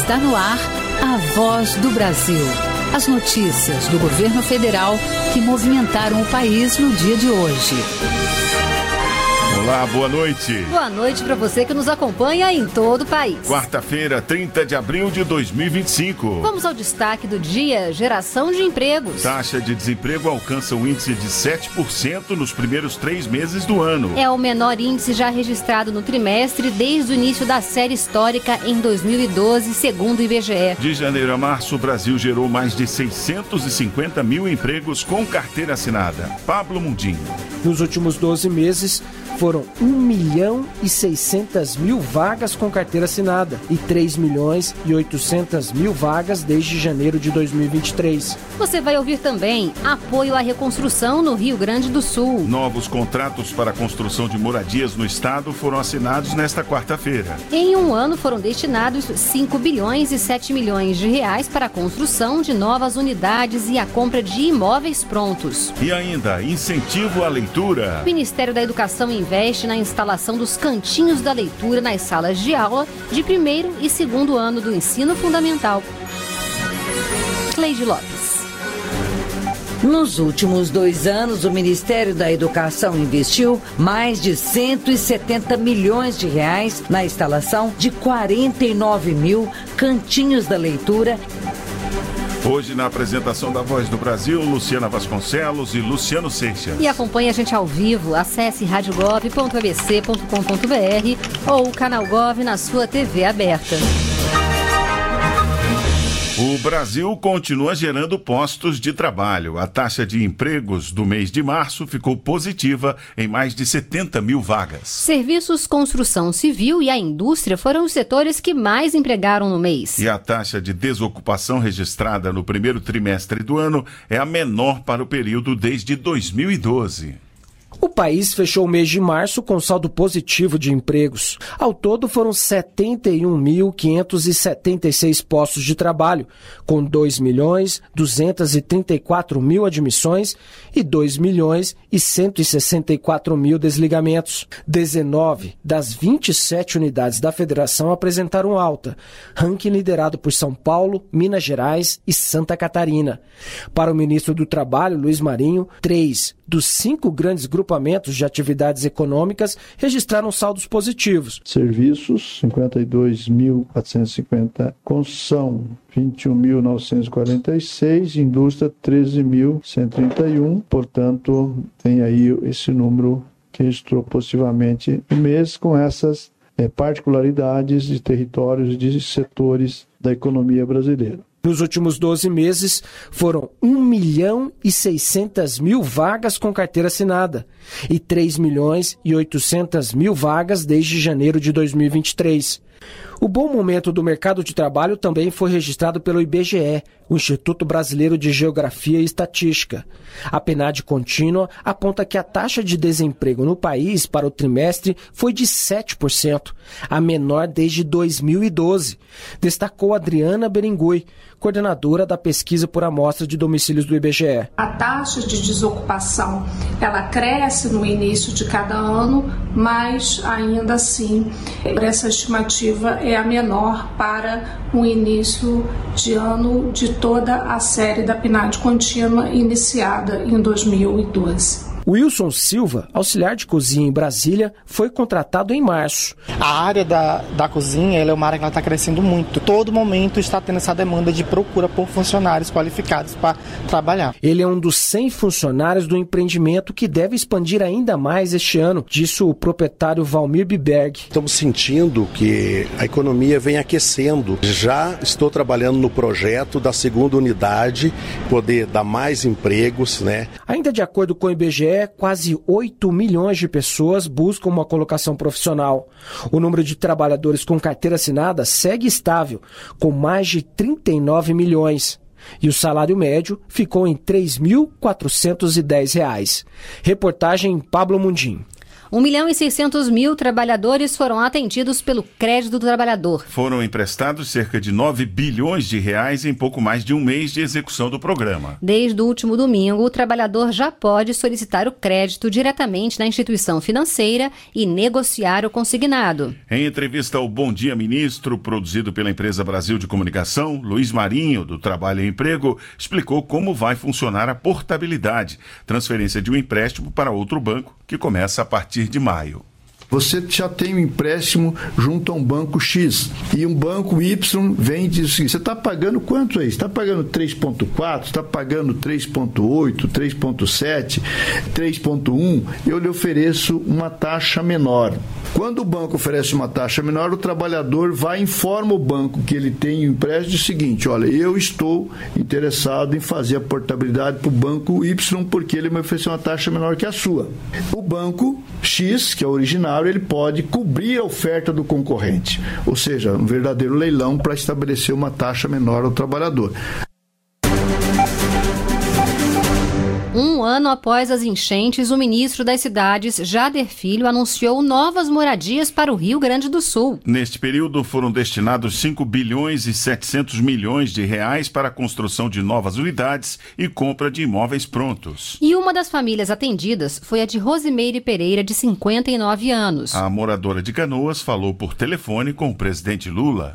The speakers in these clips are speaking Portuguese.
Está no ar a Voz do Brasil. As notícias do governo federal que movimentaram o país no dia de hoje. Olá, boa noite. Boa noite para você que nos acompanha em todo o país. Quarta-feira, 30 de abril de 2025. Vamos ao destaque do dia: geração de empregos. Taxa de desemprego alcança um índice de 7% nos primeiros 3 meses do ano. É o menor índice já registrado no trimestre desde o início da série histórica em 2012, segundo o IBGE. De janeiro a março, o Brasil gerou mais de 650 mil empregos com carteira assinada. Pablo Mundim. Nos últimos 12 meses, foram 1.600.000 vagas com carteira assinada e 3.800.000 vagas desde janeiro de 2023. Você vai ouvir também apoio à reconstrução no Rio Grande do Sul. Novos contratos para a construção de moradias no estado foram assinados nesta quarta-feira. Em um ano foram destinados 5 bilhões e 7 milhões de reais para a construção de novas unidades e a compra de imóveis prontos. E ainda, incentivo à leitura. O Ministério da Educação investe na instalação dos cantinhos da leitura nas salas de aula de primeiro e segundo ano do ensino fundamental. Cleide Lopes. Nos últimos 2 anos, o Ministério da Educação investiu mais de 170 milhões de reais na instalação de 49 mil cantinhos da leitura. Hoje, na apresentação da Voz do Brasil, Luciana Vasconcelos e Luciano Seixas. E acompanhe a gente ao vivo. Acesse radiogov.abc.com.br ou o canal Gov na sua TV aberta. O Brasil continua gerando postos de trabalho. A taxa de empregos do mês de março ficou positiva em mais de 70 mil vagas. Serviços, construção civil e a indústria foram os setores que mais empregaram no mês. E a taxa de desocupação registrada no primeiro trimestre do ano é a menor para o período desde 2012. O país fechou o mês de março com saldo positivo de empregos. Ao todo, foram 71.576 postos de trabalho, com 2.234.000 admissões e 2.164.000 desligamentos. 19 das 27 unidades da federação apresentaram alta, ranking liderado por São Paulo, Minas Gerais e Santa Catarina. Para o ministro do Trabalho, Luiz Marinho, 3 dos 5 grandes grupamentos de atividades econômicas registraram saldos positivos. Serviços, 52.450. Construção, 21.946. Indústria, 13.131. Portanto, tem aí esse número que registrou positivamente no mês com essas particularidades de territórios e de setores da economia brasileira. Nos últimos 12 meses, foram 1.600.000 vagas com carteira assinada e 3.800.000 vagas desde janeiro de 2023. O bom momento do mercado de trabalho também foi registrado pelo IBGE, o Instituto Brasileiro de Geografia e Estatística. A PNAD contínua aponta que a taxa de desemprego no país para o trimestre foi de 7%, a menor desde 2012, destacou Adriana Berengui, coordenadora da pesquisa por amostra de domicílios do IBGE. A taxa de desocupação, ela cresce no início de cada ano, mas ainda assim, essa estimativa é a menor para o início de ano de toda a série da PNAD contínua iniciada em 2012. Wilson Silva, auxiliar de cozinha em Brasília, foi contratado em março. A área da cozinha ela é uma área que está crescendo muito. Todo momento está tendo essa demanda de procura por funcionários qualificados para trabalhar. Ele é um dos 100 funcionários do empreendimento que deve expandir ainda mais este ano, disse o proprietário Valmir Biberg. Estamos sentindo que a economia vem aquecendo. Já estou trabalhando no projeto da segunda unidade, poder dar mais empregos, né? Ainda de acordo com o IBGE, quase 8 milhões de pessoas buscam uma colocação profissional. O número de trabalhadores com carteira assinada segue estável, com mais de 39 milhões. E o salário médio ficou em R$ 3.410. Reportagem Pablo Mundim. 1.600.000 trabalhadores foram atendidos pelo Crédito do Trabalhador. Foram emprestados cerca de 9 bilhões de reais em pouco mais de um mês de execução do programa. Desde o último domingo, o trabalhador já pode solicitar o crédito diretamente na instituição financeira e negociar o consignado. Em entrevista ao Bom Dia Ministro, produzido pela empresa Brasil de Comunicação, Luiz Marinho, do Trabalho e Emprego, explicou como vai funcionar a portabilidade, transferência de um empréstimo para outro banco, que começa a partir de maio. Você já tem um empréstimo junto a um banco X e um banco Y vem e diz o seguinte: você está pagando quanto aí? Você está pagando 3,4, está pagando 3,8, 3,7, 3,1, eu lhe ofereço uma taxa menor. Quando o banco oferece uma taxa menor, o trabalhador vai e informa o banco que ele tem um empréstimo o seguinte: olha, eu estou interessado em fazer a portabilidade para o banco Y porque ele me ofereceu uma taxa menor que a sua. O banco X, que é o originário, ele pode cobrir a oferta do concorrente, ou seja, um verdadeiro leilão para estabelecer uma taxa menor ao trabalhador. Um ano após as enchentes, o ministro das Cidades, Jader Filho, anunciou novas moradias para o Rio Grande do Sul. Neste período, foram destinados 5 bilhões e 700 milhões de reais para a construção de novas unidades e compra de imóveis prontos. E uma das famílias atendidas foi a de Rosimeire Pereira, de 59 anos. A moradora de Canoas falou por telefone com o presidente Lula.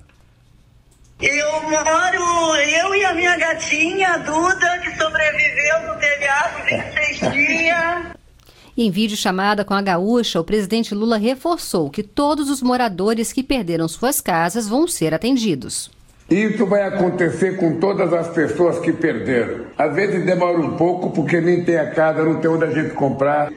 Eu e a minha gatinha, a Duda, que sobreviveu no telhado 26 dias. E em videochamada com a gaúcha, o presidente Lula reforçou que todos os moradores que perderam suas casas vão ser atendidos. Isso vai acontecer com todas as pessoas que perderam. Às vezes demora um pouco porque nem tem a casa, não tem onde a gente comprar.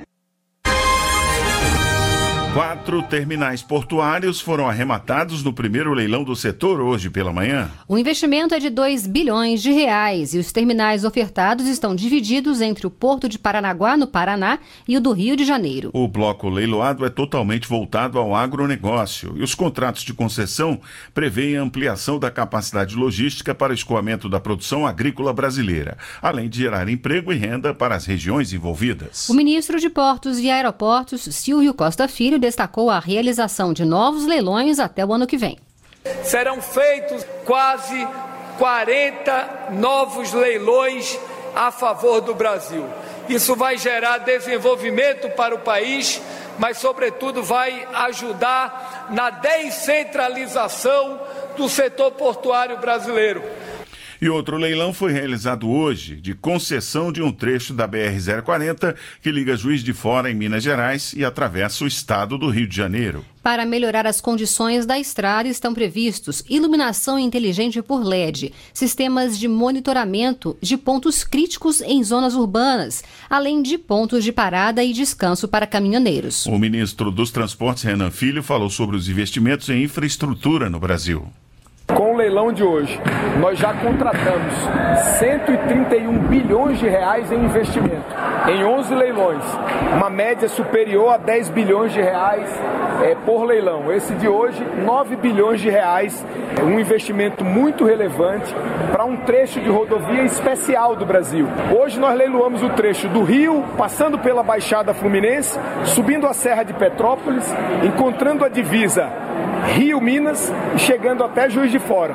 4 terminais portuários foram arrematados no primeiro leilão do setor hoje pela manhã. O investimento é de 2 bilhões de reais e os terminais ofertados estão divididos entre o Porto de Paranaguá, no Paraná, e o do Rio de Janeiro. O bloco leiloado é totalmente voltado ao agronegócio e os contratos de concessão prevêem a ampliação da capacidade logística para o escoamento da produção agrícola brasileira, além de gerar emprego e renda para as regiões envolvidas. O ministro de Portos e Aeroportos, Silvio Costa Filho, destacou a realização de novos leilões até o ano que vem. Serão feitos quase 40 novos leilões a favor do Brasil. Isso vai gerar desenvolvimento para o país, mas, sobretudo, vai ajudar na descentralização do setor portuário brasileiro. E outro leilão foi realizado hoje, de concessão de um trecho da BR-040 que liga Juiz de Fora, em Minas Gerais, e atravessa o estado do Rio de Janeiro. Para melhorar as condições da estrada, estão previstos iluminação inteligente por LED, sistemas de monitoramento de pontos críticos em zonas urbanas, além de pontos de parada e descanso para caminhoneiros. O ministro dos Transportes, Renan Filho, falou sobre os investimentos em infraestrutura no Brasil. Com o leilão de hoje, nós já contratamos 131 bilhões de reais em investimento, em 11 leilões, uma média superior a 10 bilhões de reais por leilão. Esse de hoje, 9 bilhões de reais, um investimento muito relevante para um trecho de rodovia especial do Brasil. Hoje nós leiloamos o trecho do Rio, passando pela Baixada Fluminense, subindo a Serra de Petrópolis, encontrando a divisa Rio-Minas e chegando até Juiz de Fora.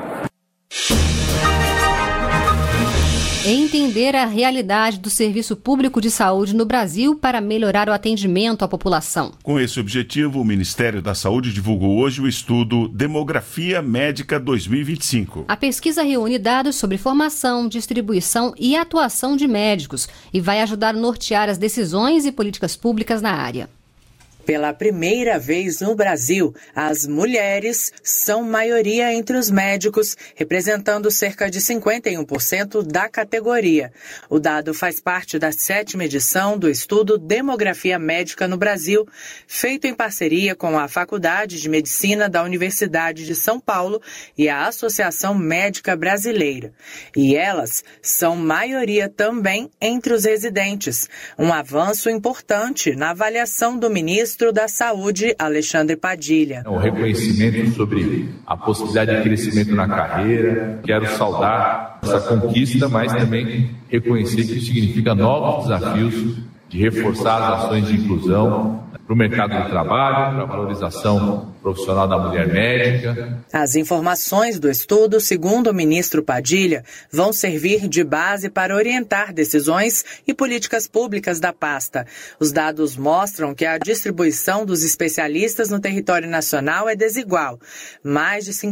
Entender a realidade do serviço público de saúde no Brasil para melhorar o atendimento à população. Com esse objetivo, o Ministério da Saúde divulgou hoje o estudo Demografia Médica 2025. A pesquisa reúne dados sobre formação, distribuição e atuação de médicos e vai ajudar a nortear as decisões e políticas públicas na área. Pela primeira vez no Brasil, as mulheres são maioria entre os médicos, representando cerca de 51% da categoria. O dado faz parte da 7ª edição do estudo Demografia Médica no Brasil, feito em parceria com a Faculdade de Medicina da Universidade de São Paulo e a Associação Médica Brasileira. E elas são maioria também entre os residentes, um avanço importante na avaliação do ministro da Saúde, Alexandre Padilha. O reconhecimento sobre a possibilidade de crescimento na carreira. Quero saudar essa conquista, mas também reconhecer que isso significa novos desafios de reforçar as ações de inclusão, para o mercado de trabalho, para a valorização profissional da mulher médica. As informações do estudo, segundo o ministro Padilha, vão servir de base para orientar decisões e políticas públicas da pasta. Os dados mostram que a distribuição dos especialistas no território nacional é desigual. Mais de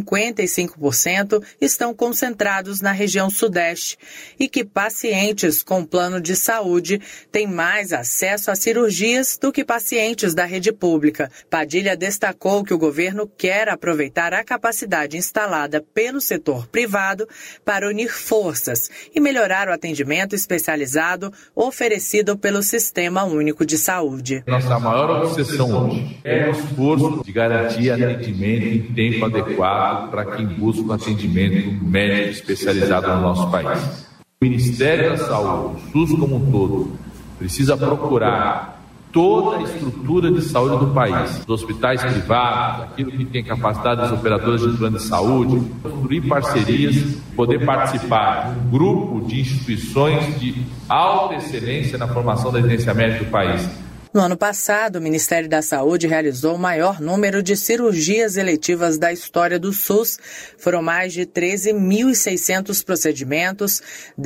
55% estão concentrados na região sudeste e que pacientes com plano de saúde têm mais acesso a cirurgias do que pacientes da rede pública. Padilha destacou que o governo quer aproveitar a capacidade instalada pelo setor privado para unir forças e melhorar o atendimento especializado oferecido pelo Sistema Único de Saúde. Nossa maior obsessão hoje é o esforço de garantir atendimento em tempo adequado para quem busca um atendimento médico especializado no nosso país. O Ministério da Saúde, o SUS como um todo, precisa procurar toda a estrutura de saúde do país, os hospitais privados, aquilo que tem capacidade das operadoras de plano de saúde, construir parcerias, poder participar de um grupo de instituições de alta excelência na formação da residência médica do país. No ano passado, o Ministério da Saúde realizou o maior número de cirurgias eletivas da história do SUS. Foram mais de 13.600 procedimentos,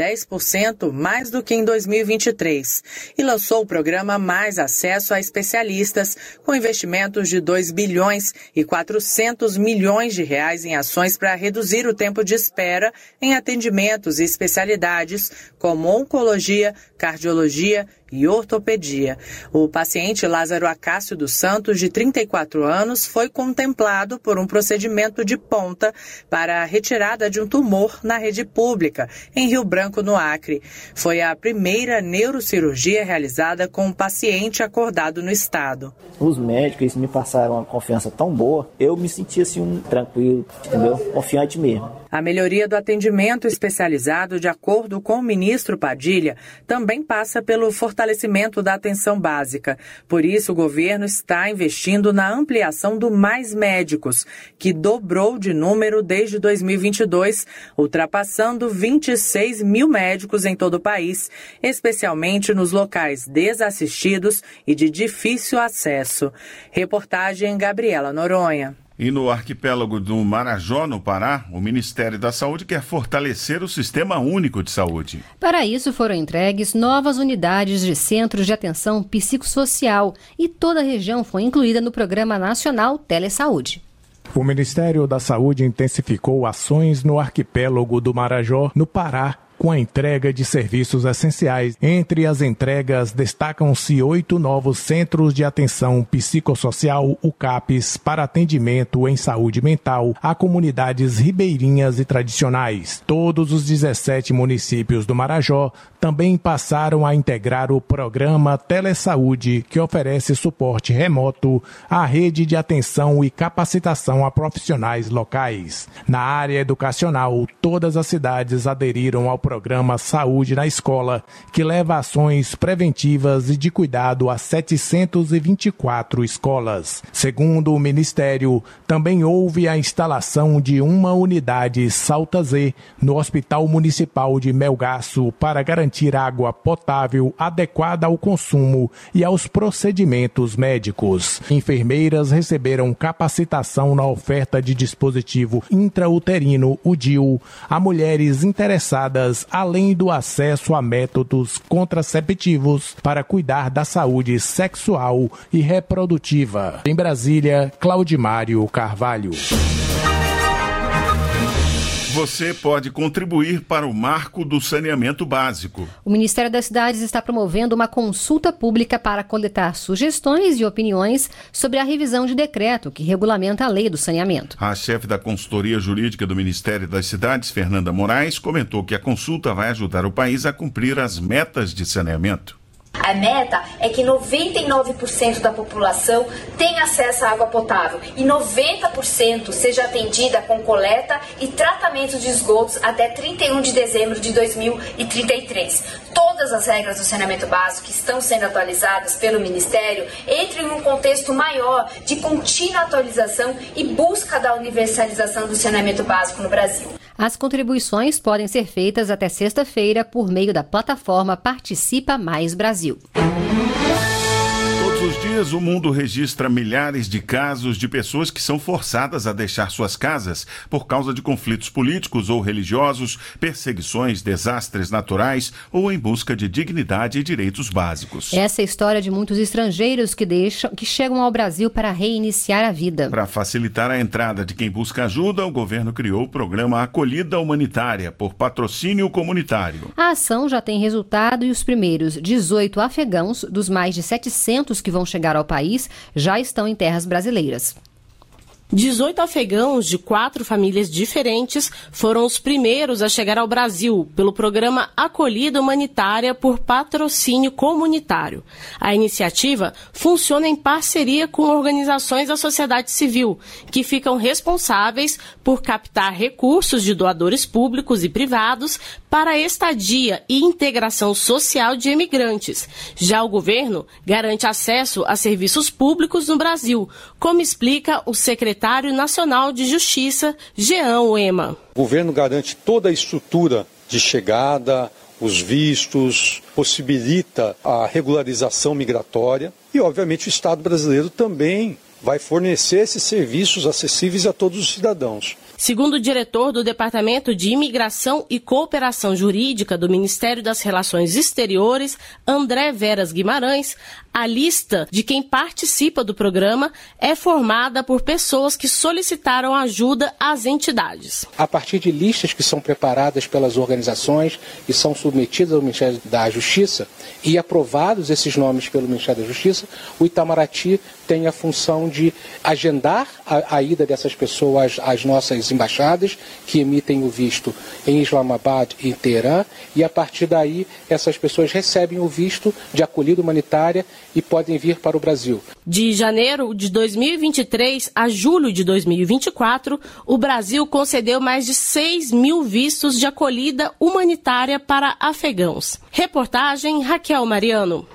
10% mais do que em 2023. E lançou o programa Mais Acesso a Especialistas, com investimentos de 2 bilhões e 400 milhões de reais em ações para reduzir o tempo de espera em atendimentos e especialidades como oncologia, cardiologia e ortopedia. O paciente Lázaro Acácio dos Santos, de 34 anos, foi contemplado por um procedimento de ponta para a retirada de um tumor na rede pública, em Rio Branco, no Acre. Foi a primeira neurocirurgia realizada com um paciente acordado no estado. Os médicos me passaram uma confiança tão boa, eu me senti assim tranquilo, entendeu? Confiante mesmo. A melhoria do atendimento especializado, de acordo com o ministro Padilha, também passa pelo fortalecimento da atenção básica. Por isso, o governo está investindo na ampliação do Mais Médicos, que dobrou de número desde 2022, ultrapassando 26 mil médicos em todo o país, especialmente nos locais desassistidos e de difícil acesso. Reportagem Gabriela Noronha. E no arquipélago do Marajó, no Pará, o Ministério da Saúde quer fortalecer o Sistema Único de Saúde. Para isso foram entregues novas unidades de centros de atenção psicossocial e toda a região foi incluída no Programa Nacional Telesaúde. O Ministério da Saúde intensificou ações no arquipélago do Marajó, no Pará, com a entrega de serviços essenciais. Entre as entregas, destacam-se 8 novos centros de atenção psicossocial, UCAPs, para atendimento em saúde mental a comunidades ribeirinhas e tradicionais. Todos os 17 municípios do Marajó também passaram a integrar o programa Telesaúde, que oferece suporte remoto à rede de atenção e capacitação a profissionais locais. Na área educacional, todas as cidades aderiram ao programa Saúde na Escola, que leva ações preventivas e de cuidado a 724 escolas. Segundo o Ministério, também houve a instalação de uma unidade Salta Z no Hospital Municipal de Melgaço para garantir água potável adequada ao consumo e aos procedimentos médicos. Enfermeiras receberam capacitação na oferta de dispositivo intrauterino, o DIU, a mulheres interessadas, além do acesso a métodos contraceptivos para cuidar da saúde sexual e reprodutiva. Em Brasília, Claudimário Carvalho. Você pode contribuir para o marco do saneamento básico. O Ministério das Cidades está promovendo uma consulta pública para coletar sugestões e opiniões sobre a revisão de decreto que regulamenta a lei do saneamento. A chefe da consultoria jurídica do Ministério das Cidades, Fernanda Moraes, comentou que a consulta vai ajudar o país a cumprir as metas de saneamento. A meta é que 99% da população tenha acesso à água potável e 90% seja atendida com coleta e tratamento de esgotos até 31 de dezembro de 2033. Todas as regras do saneamento básico que estão sendo atualizadas pelo Ministério entram em um contexto maior de contínua atualização e busca da universalização do saneamento básico no Brasil. As contribuições podem ser feitas até sexta-feira por meio da plataforma Participa Mais Brasil. Todos os dias dias, o mundo registra milhares de casos de pessoas que são forçadas a deixar suas casas por causa de conflitos políticos ou religiosos, perseguições, desastres naturais ou em busca de dignidade e direitos básicos. Essa é a história de muitos estrangeiros que chegam ao Brasil para reiniciar a vida. Para facilitar a entrada de quem busca ajuda, o governo criou o programa Acolhida Humanitária, por patrocínio comunitário. A ação já tem resultado e os primeiros 18 afegãos, dos mais de 700 que vão chegar ao país, já estão em terras brasileiras. 18 afegãos de 4 famílias diferentes foram os primeiros a chegar ao Brasil pelo programa Acolhida Humanitária por patrocínio comunitário. A iniciativa funciona em parceria com organizações da sociedade civil, que ficam responsáveis por captar recursos de doadores públicos e privados para a estadia e integração social de imigrantes. Já o governo garante acesso a serviços públicos no Brasil, como explica o secretário Nacional de Justiça, Jean Uema. O governo garante toda a estrutura de chegada, os vistos, possibilita a regularização migratória e, obviamente, o Estado brasileiro também vai fornecer esses serviços acessíveis a todos os cidadãos. Segundo o diretor do Departamento de Imigração e Cooperação Jurídica do Ministério das Relações Exteriores, André Veras Guimarães, a lista de quem participa do programa é formada por pessoas que solicitaram ajuda às entidades. A partir de listas que são preparadas pelas organizações e são submetidas ao Ministério da Justiça e aprovados esses nomes pelo Ministério da Justiça, o Itamaraty tem a função de agendar a ida dessas pessoas às nossas embaixadas, que emitem o visto em Islamabad e Teherã, e a partir daí essas pessoas recebem o visto de acolhida humanitária e podem vir para o Brasil. De janeiro de 2023 a julho de 2024, o Brasil concedeu mais de 6 mil vistos de acolhida humanitária para afegãos. Reportagem Raquel Mariano.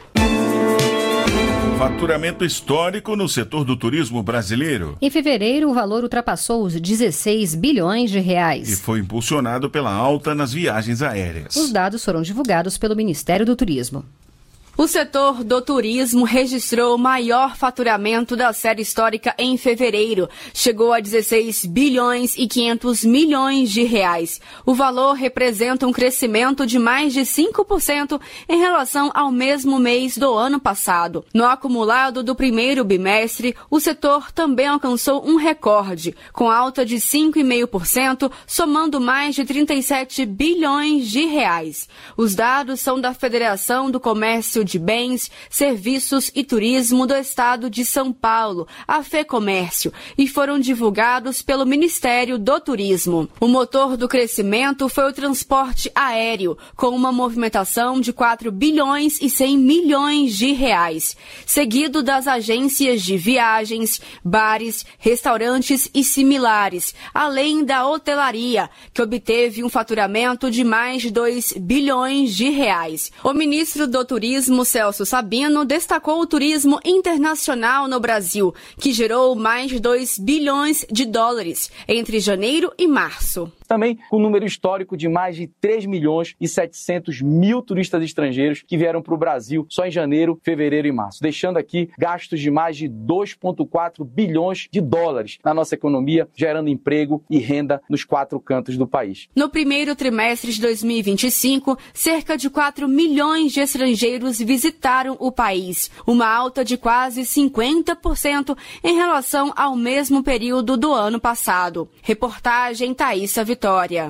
Faturamento histórico no setor do turismo brasileiro. Em fevereiro, o valor ultrapassou os 16 bilhões de reais. E foi impulsionado pela alta nas viagens aéreas. Os dados foram divulgados pelo Ministério do Turismo. O setor do turismo registrou o maior faturamento da série histórica em fevereiro. Chegou a 16 bilhões e 500 milhões de reais. O valor representa um crescimento de mais de 5% em relação ao mesmo mês do ano passado. No acumulado do primeiro bimestre, o setor também alcançou um recorde, com alta de 5,5%, somando mais de 37 bilhões de reais. Os dados são da Federação do Comércio de Bens, Serviços e Turismo do Estado de São Paulo, a FEComércio, e foram divulgados pelo Ministério do Turismo. O motor do crescimento foi o transporte aéreo, com uma movimentação de 4 bilhões e 100 milhões de reais, seguido das agências de viagens, bares, restaurantes e similares, além da hotelaria, que obteve um faturamento de mais de 2 bilhões de reais. O ministro do Turismo, Celso Sabino, destacou o turismo internacional no Brasil, que gerou mais de 2 bilhões de dólares entre janeiro e março. Também com um número histórico de mais de 3 milhões e 700 mil turistas estrangeiros que vieram para o Brasil só em janeiro, fevereiro e março, deixando aqui gastos de mais de 2,4 bilhões de dólares na nossa economia, gerando emprego e renda nos 4 cantos do país. No primeiro trimestre de 2025, cerca de 4 milhões de estrangeiros visitaram o país, uma alta de quase 50% em relação ao mesmo período do ano passado. Reportagem Thaísa Vitória.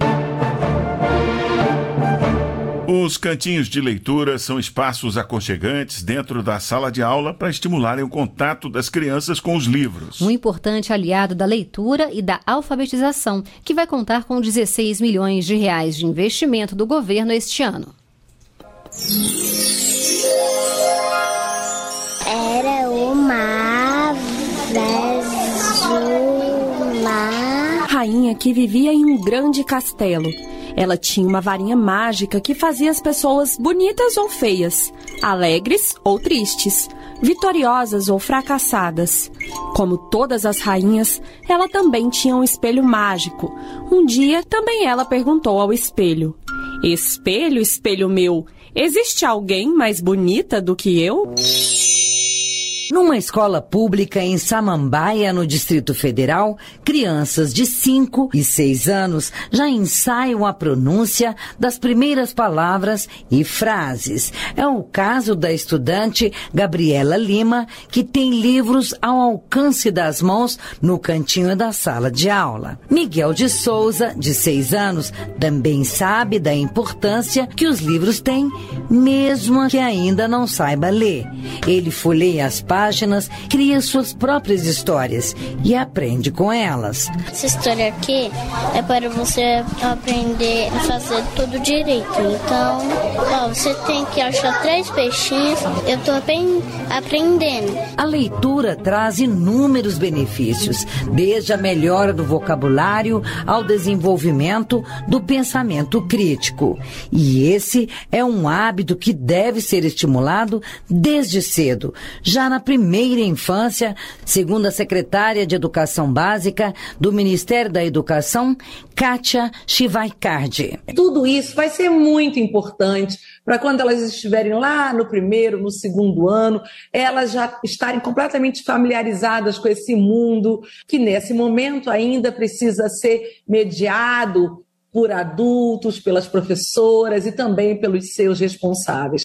Os cantinhos de leitura são espaços aconchegantes dentro da sala de aula para estimularem o contato das crianças com os livros. Um importante aliado da leitura e da alfabetização, que vai contar com 16 milhões de reais de investimento do governo este ano. Era uma vez uma rainha que vivia em um grande castelo. Ela tinha uma varinha mágica que fazia as pessoas bonitas ou feias, alegres ou tristes, vitoriosas ou fracassadas. Como todas as rainhas, ela também tinha um espelho mágico. Um dia, também ela perguntou ao espelho: "Espelho, espelho meu, existe alguém mais bonita do que eu?" Numa escola pública em Samambaia, no Distrito Federal, crianças de 5 e 6 anos já ensaiam a pronúncia das primeiras palavras e frases. É o caso da estudante Gabriela Lima, que tem livros ao alcance das mãos no cantinho da sala de aula. Miguel de Souza, de 6 anos, também sabe da importância que os livros têm, mesmo que ainda não saiba ler. Ele folheia as páginas, cria suas próprias histórias e aprende com elas. Essa história aqui é para você aprender a fazer tudo direito. Então, você tem que achar 3 peixinhos. Eu estou aprendendo. A leitura traz inúmeros benefícios, desde a melhora do vocabulário ao desenvolvimento do pensamento crítico. E esse é um hábito que deve ser estimulado desde cedo, já na primeira infância, segundo a secretária de Educação Básica do Ministério da Educação, Kátia Chivaicardi. Tudo isso vai ser muito importante para quando elas estiverem lá no primeiro, no segundo ano, elas já estarem completamente familiarizadas com esse mundo, que nesse momento ainda precisa ser mediado por adultos, pelas professoras e também pelos seus responsáveis.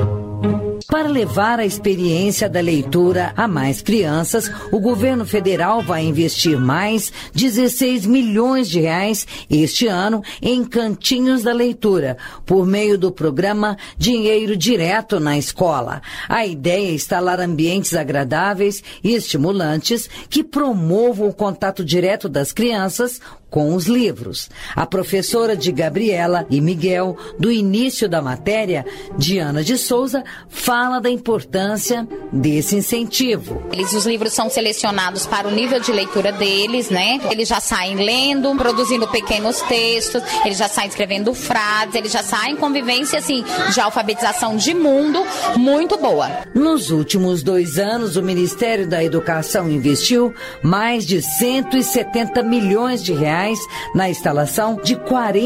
Para levar a experiência da leitura a mais crianças, o governo federal vai investir mais 16 milhões de reais este ano em cantinhos da leitura, por meio do programa Dinheiro Direto na Escola. A ideia é instalar ambientes agradáveis e estimulantes que promovam o contato direto das crianças com os livros. A professora de Gabriela e Miguel, do início da matéria, Diana de Souza, fala da importância desse incentivo. Os livros são selecionados para o nível de leitura deles, né? Eles já saem lendo, produzindo pequenos textos, eles já saem escrevendo frases, eles já saem convivência, assim, de alfabetização de mundo muito boa. Nos últimos 2 anos, o Ministério da Educação investiu mais de 170 milhões de reais na instalação de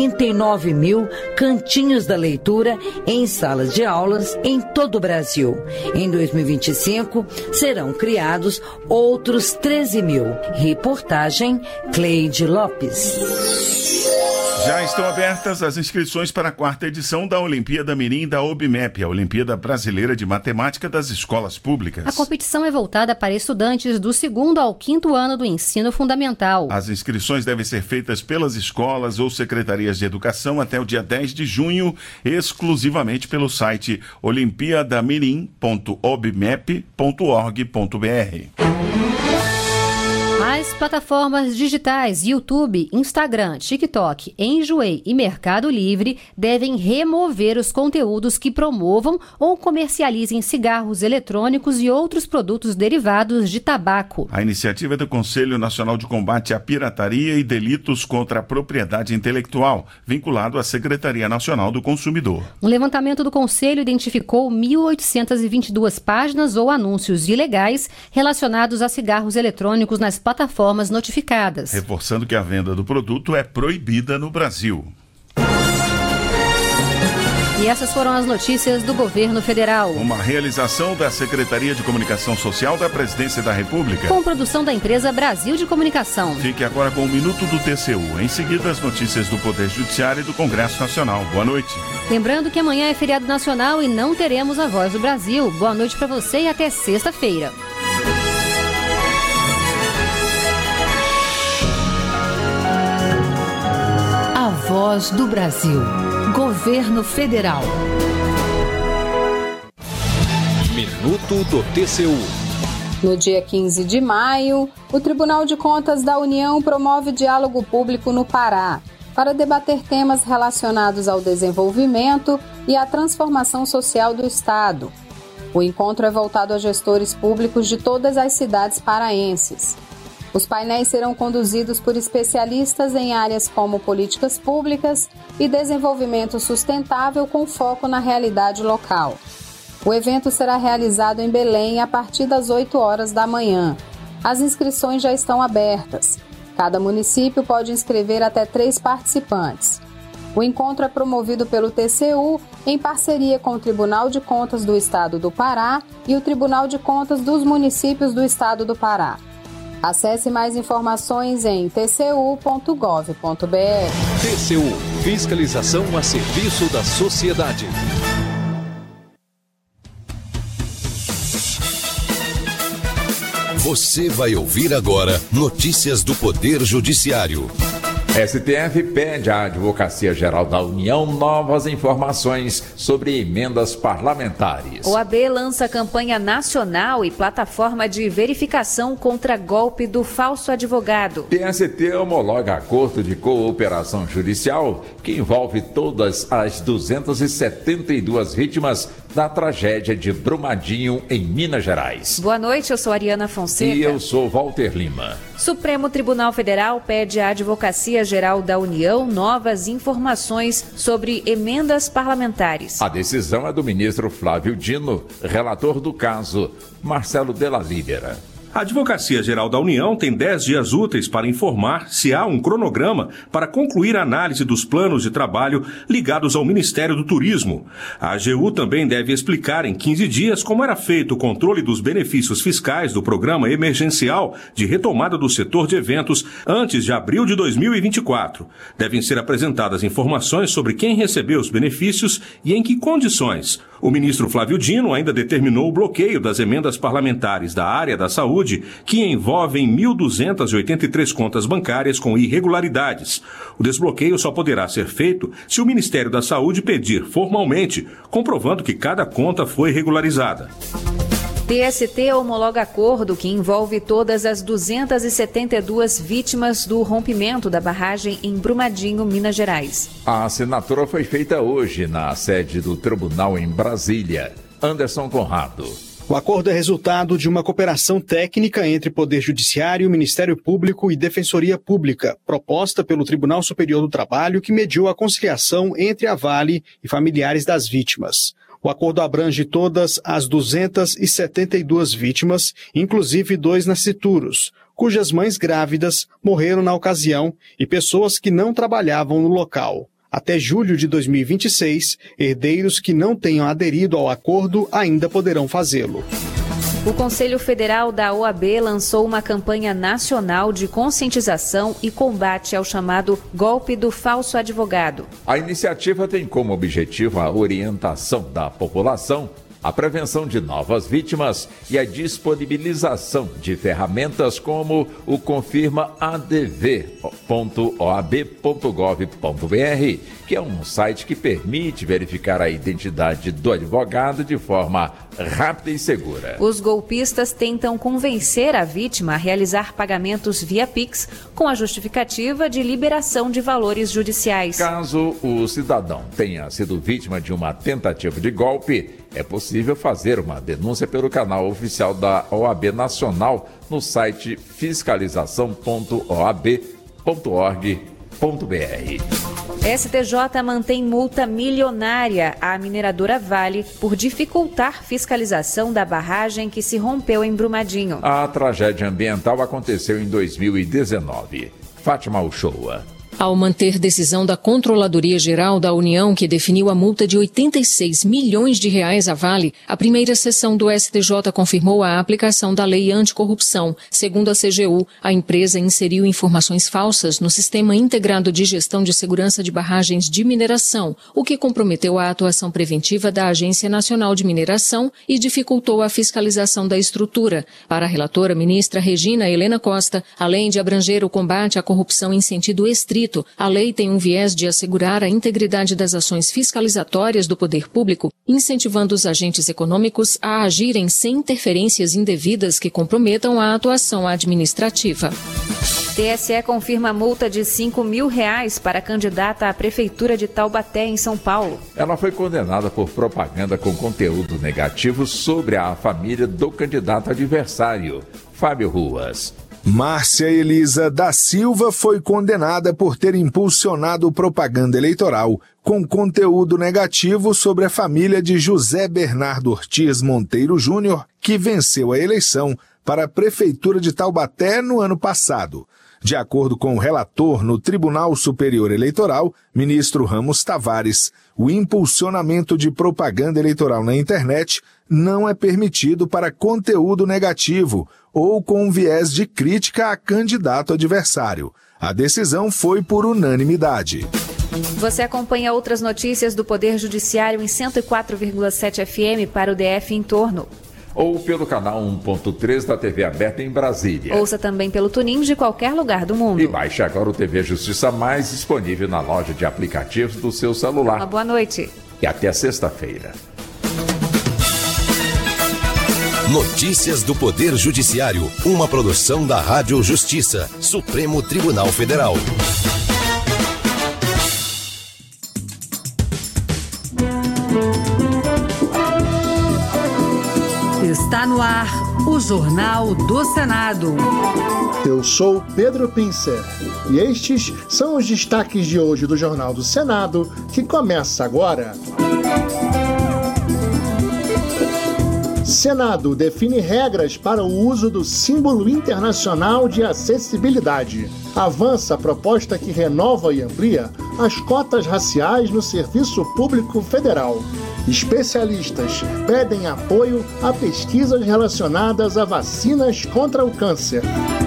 49 mil cantinhos da leitura em salas de aulas em todo o Brasil. Em 2025, serão criados outros 13 mil. Reportagem Cleide Lopes. Já estão abertas as inscrições para a 4ª edição da Olimpíada Mirim da OBMEP, a Olimpíada Brasileira de Matemática das Escolas Públicas. A competição é voltada para estudantes do 2º ao 5º ano do ensino fundamental. As inscrições devem ser feitas pelas escolas ou secretarias de educação até o dia 10 de junho, exclusivamente pelo site olimpiadamirim.obmep.org.br. As plataformas digitais YouTube, Instagram, TikTok, Enjoei e Mercado Livre devem remover os conteúdos que promovam ou comercializem cigarros eletrônicos e outros produtos derivados de tabaco. A iniciativa é do Conselho Nacional de Combate à Pirataria e Delitos contra a Propriedade Intelectual, vinculado à Secretaria Nacional do Consumidor. Um levantamento do Conselho identificou 1.822 páginas ou anúncios ilegais relacionados a cigarros eletrônicos nas plataformas notificadas. Reforçando que a venda do produto é proibida no Brasil. E essas foram as notícias do governo federal. Uma realização da Secretaria de Comunicação Social da Presidência da República. Com produção da empresa Brasil de Comunicação. Fique agora com o Minuto do TCU. Em seguida, as notícias do Poder Judiciário e do Congresso Nacional. Boa noite. Lembrando que amanhã é feriado nacional e não teremos a Voz do Brasil. Boa noite para você e até sexta-feira. A Voz do Brasil. Governo Federal. Minuto do TCU. No dia 15 de maio, o Tribunal de Contas da União promove diálogo público no Pará para debater temas relacionados ao desenvolvimento e à transformação social do Estado. O encontro é voltado a gestores públicos de todas as cidades paraenses. Os painéis serão conduzidos por especialistas em áreas como políticas públicas e desenvolvimento sustentável com foco na realidade local. O evento será realizado em Belém a partir das 8 horas da manhã. As inscrições já estão abertas. Cada município pode inscrever até 3 participantes. O encontro é promovido pelo TCU em parceria com o Tribunal de Contas do Estado do Pará e o Tribunal de Contas dos Municípios do Estado do Pará. Acesse mais informações em tcu.gov.br. TCU, fiscalização a serviço da sociedade. Você vai ouvir agora notícias do Poder Judiciário. STF pede à Advocacia Geral da União novas informações sobre emendas parlamentares. OAB lança campanha nacional e plataforma de verificação contra golpe do falso advogado. TST homologa acordo de cooperação judicial que envolve todas as 272 vítimas da tragédia de Brumadinho, em Minas Gerais. Boa noite, eu sou Ariana Fonseca. E eu sou Walter Lima. Supremo Tribunal Federal pede à Advocacia Geral da União novas informações sobre emendas parlamentares. A decisão é do ministro Flávio Dino, relator do caso, Marcelo Della Libera. A Advocacia Geral da União tem 10 dias úteis para informar se há um cronograma para concluir a análise dos planos de trabalho ligados ao Ministério do Turismo. A AGU também deve explicar em 15 dias como era feito o controle dos benefícios fiscais do Programa Emergencial de Retomada do Setor de Eventos antes de abril de 2024. Devem ser apresentadas informações sobre quem recebeu os benefícios e em que condições. O ministro Flávio Dino ainda determinou o bloqueio das emendas parlamentares da área da saúde, que envolvem 1.283 contas bancárias com irregularidades. O desbloqueio só poderá ser feito se o Ministério da Saúde pedir formalmente, comprovando que cada conta foi regularizada. TST homologa acordo que envolve todas as 272 vítimas do rompimento da barragem em Brumadinho, Minas Gerais. A assinatura foi feita hoje na sede do tribunal em Brasília. Anderson Conrado. O acordo é resultado de uma cooperação técnica entre Poder Judiciário, Ministério Público e Defensoria Pública, proposta pelo Tribunal Superior do Trabalho, que mediou a conciliação entre a Vale e familiares das vítimas. O acordo abrange todas as 272 vítimas, inclusive 2 nascituros, cujas mães grávidas morreram na ocasião e pessoas que não trabalhavam no local. Até julho de 2026, herdeiros que não tenham aderido ao acordo ainda poderão fazê-lo. O Conselho Federal da OAB lançou uma campanha nacional de conscientização e combate ao chamado golpe do falso advogado. A iniciativa tem como objetivo a orientação da população, a prevenção de novas vítimas e a disponibilização de ferramentas como o Confirma adv.oab.gov.br, que é um site que permite verificar a identidade do advogado de forma rápida e segura. Os golpistas tentam convencer a vítima a realizar pagamentos via Pix com a justificativa de liberação de valores judiciais. Caso o cidadão tenha sido vítima de uma tentativa de golpe, é possível fazer uma denúncia pelo canal oficial da OAB Nacional no site fiscalização.oab.org.br. STJ mantém multa milionária à mineradora Vale por dificultar fiscalização da barragem que se rompeu em Brumadinho. A tragédia ambiental aconteceu em 2019. Fátima Uchoa. Ao manter decisão da Controladoria Geral da União, que definiu a multa de 86 milhões de reais à Vale, a primeira sessão do STJ confirmou a aplicação da lei anticorrupção. Segundo a CGU, a empresa inseriu informações falsas no Sistema Integrado de Gestão de Segurança de Barragens de Mineração, o que comprometeu a atuação preventiva da Agência Nacional de Mineração e dificultou a fiscalização da estrutura. Para a relatora ministra Regina Helena Costa, além de abranger o combate à corrupção em sentido estrito, a lei tem um viés de assegurar a integridade das ações fiscalizatórias do poder público, incentivando os agentes econômicos a agirem sem interferências indevidas que comprometam a atuação administrativa. TSE confirma multa de R$5 mil para a candidata à Prefeitura de Taubaté, em São Paulo. Ela foi condenada por propaganda com conteúdo negativo sobre a família do candidato adversário, Fábio Ruas. Márcia Elisa da Silva foi condenada por ter impulsionado propaganda eleitoral com conteúdo negativo sobre a família de José Bernardo Ortiz Monteiro Júnior, que venceu a eleição para a Prefeitura de Taubaté no ano passado. De acordo com o relator no Tribunal Superior Eleitoral, ministro Ramos Tavares, o impulsionamento de propaganda eleitoral na internet não é permitido para conteúdo negativo ou com viés de crítica a candidato adversário. A decisão foi por unanimidade. Você acompanha outras notícias do Poder Judiciário em 104,7 FM para o DF em torno. Ou pelo canal 1.3 da TV aberta em Brasília. Ouça também pelo TuneIn de qualquer lugar do mundo. E baixe agora o TV Justiça Mais, disponível na loja de aplicativos do seu celular. Uma boa noite. E até sexta-feira. Notícias do Poder Judiciário, uma produção da Rádio Justiça, Supremo Tribunal Federal. Está no ar o Jornal do Senado. Eu sou Pedro Pincer e estes são os destaques de hoje do Jornal do Senado, que começa agora. Senado define regras para o uso do símbolo internacional de acessibilidade. Avança a proposta que renova e amplia as cotas raciais no Serviço Público Federal. Especialistas pedem apoio a pesquisas relacionadas a vacinas contra o câncer.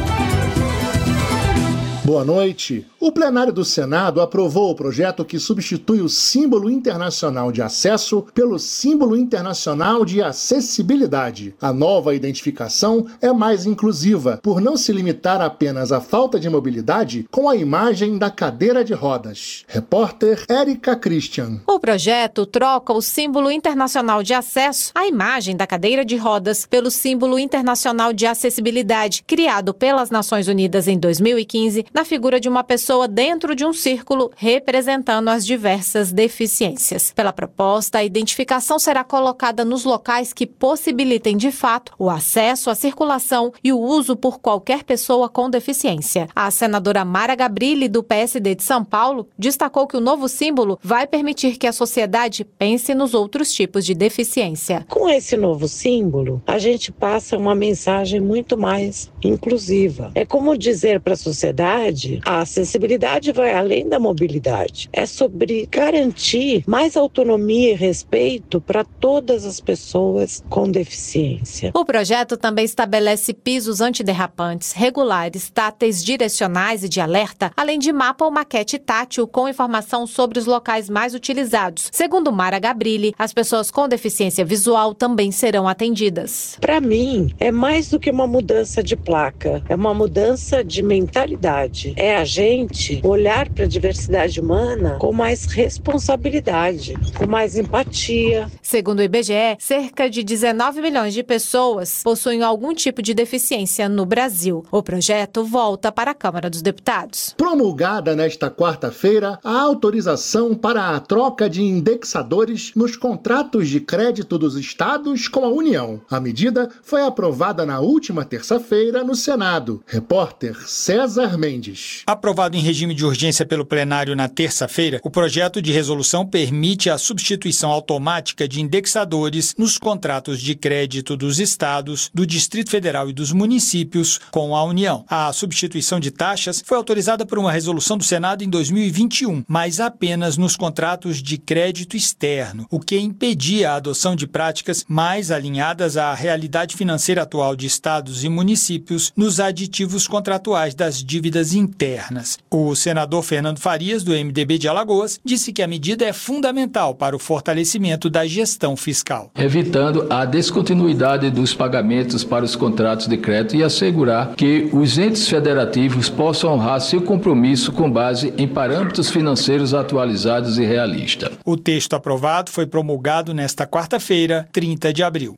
Boa noite. O plenário do Senado aprovou o projeto que substitui o símbolo internacional de acesso pelo símbolo internacional de acessibilidade. A nova identificação é mais inclusiva, por não se limitar apenas à falta de mobilidade com a imagem da cadeira de rodas. Repórter Érica Christian. O projeto troca o símbolo internacional de acesso, a imagem da cadeira de rodas, pelo símbolo internacional de acessibilidade, criado pelas Nações Unidas em 2015, na figura de uma pessoa dentro de um círculo representando as diversas deficiências. Pela proposta, a identificação será colocada nos locais que possibilitem de fato o acesso à circulação e o uso por qualquer pessoa com deficiência. A senadora Mara Gabrilli, do PSD de São Paulo, destacou que o novo símbolo vai permitir que a sociedade pense nos outros tipos de deficiência. Com esse novo símbolo, a gente passa uma mensagem muito mais inclusiva. É como dizer para a sociedade: a acessibilidade vai além da mobilidade. É sobre garantir mais autonomia e respeito para todas as pessoas com deficiência. O projeto também estabelece pisos antiderrapantes, regulares, táteis, direcionais e de alerta, além de mapa ou maquete tátil com informação sobre os locais mais utilizados. Segundo Mara Gabrilli, as pessoas com deficiência visual também serão atendidas. Para mim, é mais do que uma mudança de placa, é uma mudança de mentalidade. É a gente olhar para a diversidade humana com mais responsabilidade, com mais empatia. Segundo o IBGE, cerca de 19 milhões de pessoas possuem algum tipo de deficiência no Brasil. O projeto volta para a Câmara dos Deputados. Promulgada nesta quarta-feira, a autorização para a troca de indexadores nos contratos de crédito dos estados com a União. A medida foi aprovada na última terça-feira no Senado. Repórter César Mendes. Aprovado em regime de urgência pelo plenário na terça-feira, o projeto de resolução permite a substituição automática de indexadores nos contratos de crédito dos estados, do Distrito Federal e dos municípios com a União. A substituição de taxas foi autorizada por uma resolução do Senado em 2021, mas apenas nos contratos de crédito externo, o que impedia a adoção de práticas mais alinhadas à realidade financeira atual de estados e municípios nos aditivos contratuais das dívidas internas. O senador Fernando Farias, do MDB de Alagoas, disse que a medida é fundamental para o fortalecimento da gestão fiscal. Evitando a descontinuidade dos pagamentos para os contratos de crédito e assegurar que os entes federativos possam honrar seu compromisso com base em parâmetros financeiros atualizados e realistas. O texto aprovado foi promulgado nesta quarta-feira, 30 de abril.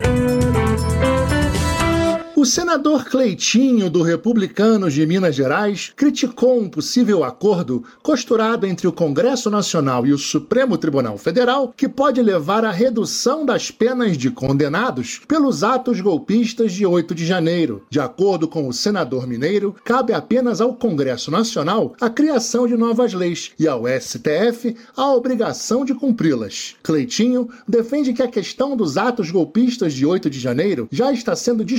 O senador Cleitinho, do Republicanos de Minas Gerais, criticou um possível acordo costurado entre o Congresso Nacional e o Supremo Tribunal Federal que pode levar à redução das penas de condenados pelos atos golpistas de 8 de janeiro. De acordo com o senador mineiro, cabe apenas ao Congresso Nacional a criação de novas leis e ao STF a obrigação de cumpri-las. Cleitinho defende que a questão dos atos golpistas de 8 de janeiro já está sendo discutida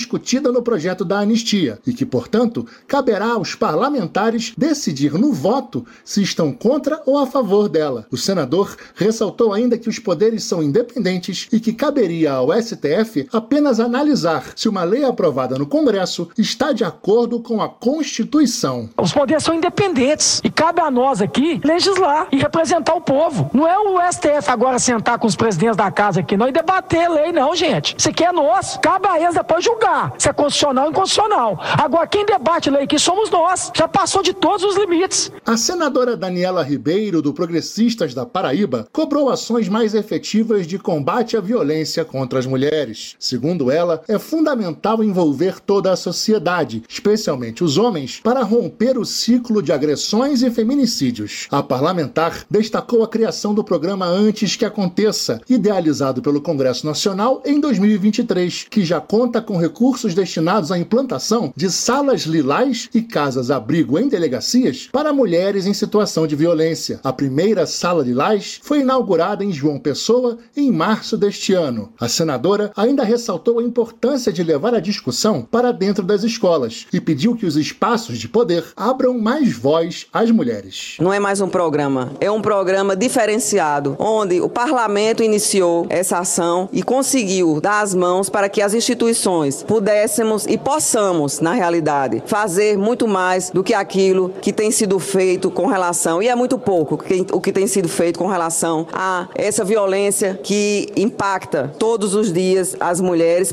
contida no projeto da anistia e que, portanto, caberá aos parlamentares decidir no voto se estão contra ou a favor dela. O senador ressaltou ainda que os poderes são independentes e que caberia ao STF apenas analisar se uma lei aprovada no Congresso está de acordo com a Constituição. Os poderes são independentes e cabe a nós aqui legislar e representar o povo. Não é o STF agora sentar com os presidentes da casa aqui não e debater lei não, gente. Isso aqui é nosso. Cabe a eles depois julgar se é constitucional ou inconstitucional. Agora quem debate lei aqui somos nós. Já passou de todos os limites. A senadora Daniela Ribeiro, do Progressistas da Paraíba, cobrou ações mais efetivas de combate à violência contra as mulheres. Segundo ela, é fundamental envolver toda a sociedade, especialmente os homens, para romper o ciclo de agressões e feminicídios. A parlamentar destacou a criação do programa Antes que Aconteça, idealizado pelo Congresso Nacional em 2023, que já conta com recursos destinados à implantação de salas lilás e casas-abrigo em delegacias para mulheres em situação de violência. A primeira sala lilás foi inaugurada em João Pessoa em março deste ano. A senadora ainda ressaltou a importância de levar a discussão para dentro das escolas e pediu que os espaços de poder abram mais voz às mulheres. Não é mais um programa, é um programa diferenciado, onde o parlamento iniciou essa ação e conseguiu dar as mãos para que as instituições pudéssemos e possamos, na realidade, fazer muito mais do que aquilo que tem sido feito com relação, e é muito pouco o que tem sido feito com relação a essa violência que impacta todos os dias as mulheres.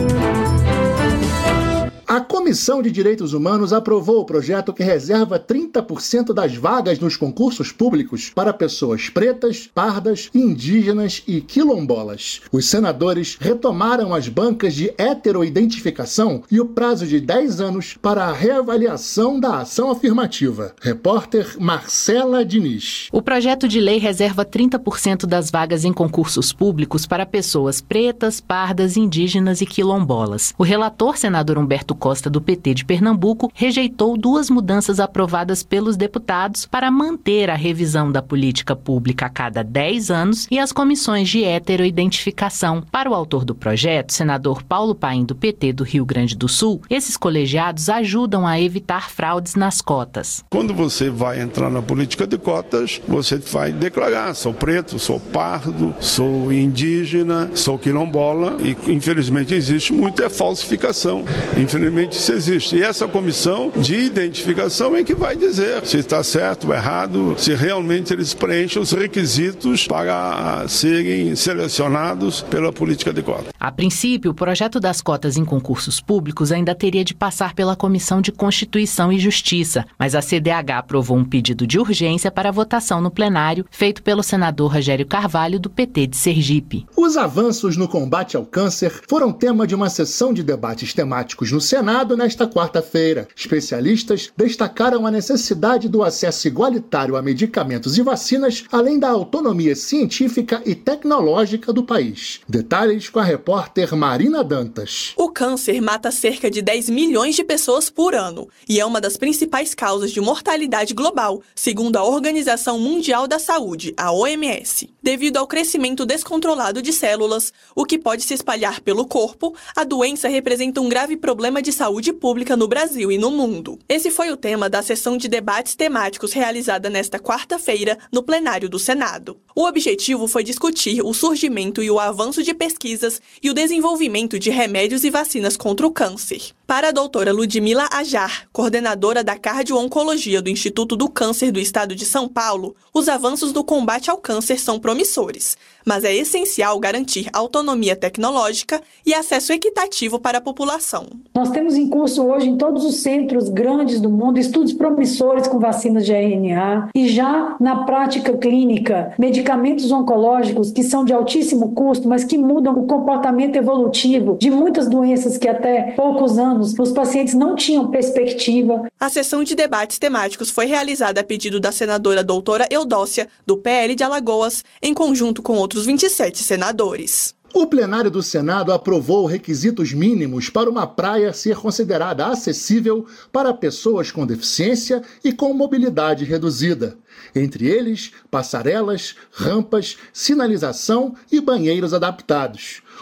A Comissão de Direitos Humanos aprovou o projeto que reserva 30% das vagas nos concursos públicos para pessoas pretas, pardas, indígenas e quilombolas. Os senadores retomaram as bancas de heteroidentificação e o prazo de 10 anos para a reavaliação da ação afirmativa. Repórter Marcela Diniz. O projeto de lei reserva 30% das vagas em concursos públicos para pessoas pretas, pardas, indígenas e quilombolas. O relator, senador Humberto Costa, do PT de Pernambuco, rejeitou 2 mudanças aprovadas pelos deputados para manter a revisão da política pública a cada 10 anos e as comissões de heteroidentificação. Para o autor do projeto, senador Paulo Paim, do PT do Rio Grande do Sul, esses colegiados ajudam a evitar fraudes nas cotas. Quando você vai entrar na política de cotas, você vai declarar: sou preto, sou pardo, sou indígena, sou quilombola, e infelizmente existe muita falsificação. Infelizmente isso existe. E essa comissão de identificação é que vai dizer se está certo ou errado, se realmente eles preenchem os requisitos para serem selecionados pela política de cotas. A princípio, o projeto das cotas em concursos públicos ainda teria de passar pela Comissão de Constituição e Justiça, mas a CDH aprovou um pedido de urgência para votação no plenário, feito pelo senador Rogério Carvalho, do PT de Sergipe. Os avanços no combate ao câncer foram tema de uma sessão de debates temáticos no Senado nesta quarta-feira. Especialistas destacaram a necessidade do acesso igualitário a medicamentos e vacinas, além da autonomia científica e tecnológica do país. Detalhes com a repórter Marina Dantas. O câncer mata cerca de 10 milhões de pessoas por ano e é uma das principais causas de mortalidade global, segundo a Organização Mundial da Saúde, a OMS. Devido ao crescimento descontrolado de células, o que pode se espalhar pelo corpo, a doença representa um grave problema de saúde pública no Brasil e no mundo. Esse foi o tema da sessão de debates temáticos realizada nesta quarta-feira no plenário do Senado. O objetivo foi discutir o surgimento e o avanço de pesquisas e o desenvolvimento de remédios e vacinas contra o câncer. Para a doutora Ludmila Ajar, coordenadora da cardio-oncologia do Instituto do Câncer do Estado de São Paulo, os avanços no combate ao câncer são promissores, mas é essencial garantir autonomia tecnológica e acesso equitativo para a população. Nós temos em curso hoje em todos os centros grandes do mundo estudos promissores com vacinas de RNA e já na prática clínica, medicamentos oncológicos que são de altíssimo custo, mas que mudam o comportamento evolutivo de muitas doenças que até poucos anos os pacientes não tinham perspectiva. A sessão de debates temáticos foi realizada a pedido da senadora doutora Eudócia, do PL de Alagoas, em conjunto com outros 27 senadores. O plenário do Senado aprovou requisitos mínimos para uma praia ser considerada acessível para pessoas com deficiência e com mobilidade reduzida. Entre eles, passarelas, rampas, sinalização e banheiros adaptados.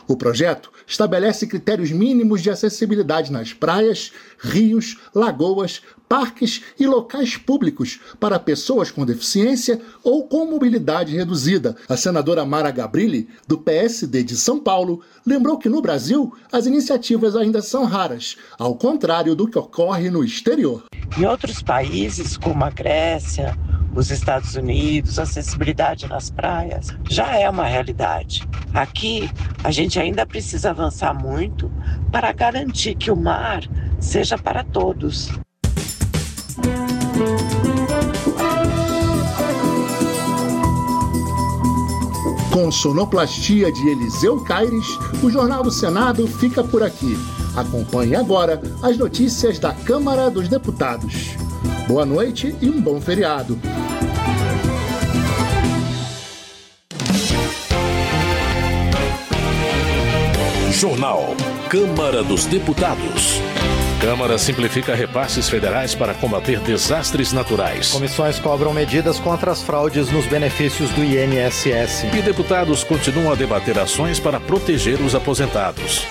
O projeto estabelece critérios mínimos de acessibilidade nas praias, rios, lagoas, parques e locais públicos para pessoas com deficiência ou com mobilidade reduzida. A senadora Mara Gabrilli, do PSD de São Paulo, lembrou que no Brasil as iniciativas ainda são raras, ao contrário do que ocorre no exterior. Em outros países, como a Grécia, os Estados Unidos, a acessibilidade nas praias já é uma realidade. Aqui, a gente ainda precisa avançar muito para garantir que o mar seja para todos. Com sonoplastia de Eliseu Caires, o Jornal do Senado fica por aqui. Acompanhe agora as notícias da Câmara dos Deputados. Boa noite e um bom feriado. Jornal Câmara dos Deputados. Câmara simplifica repasses federais para combater desastres naturais. Comissões cobram medidas contra as fraudes nos benefícios do INSS. E deputados continuam a debater ações para proteger os aposentados.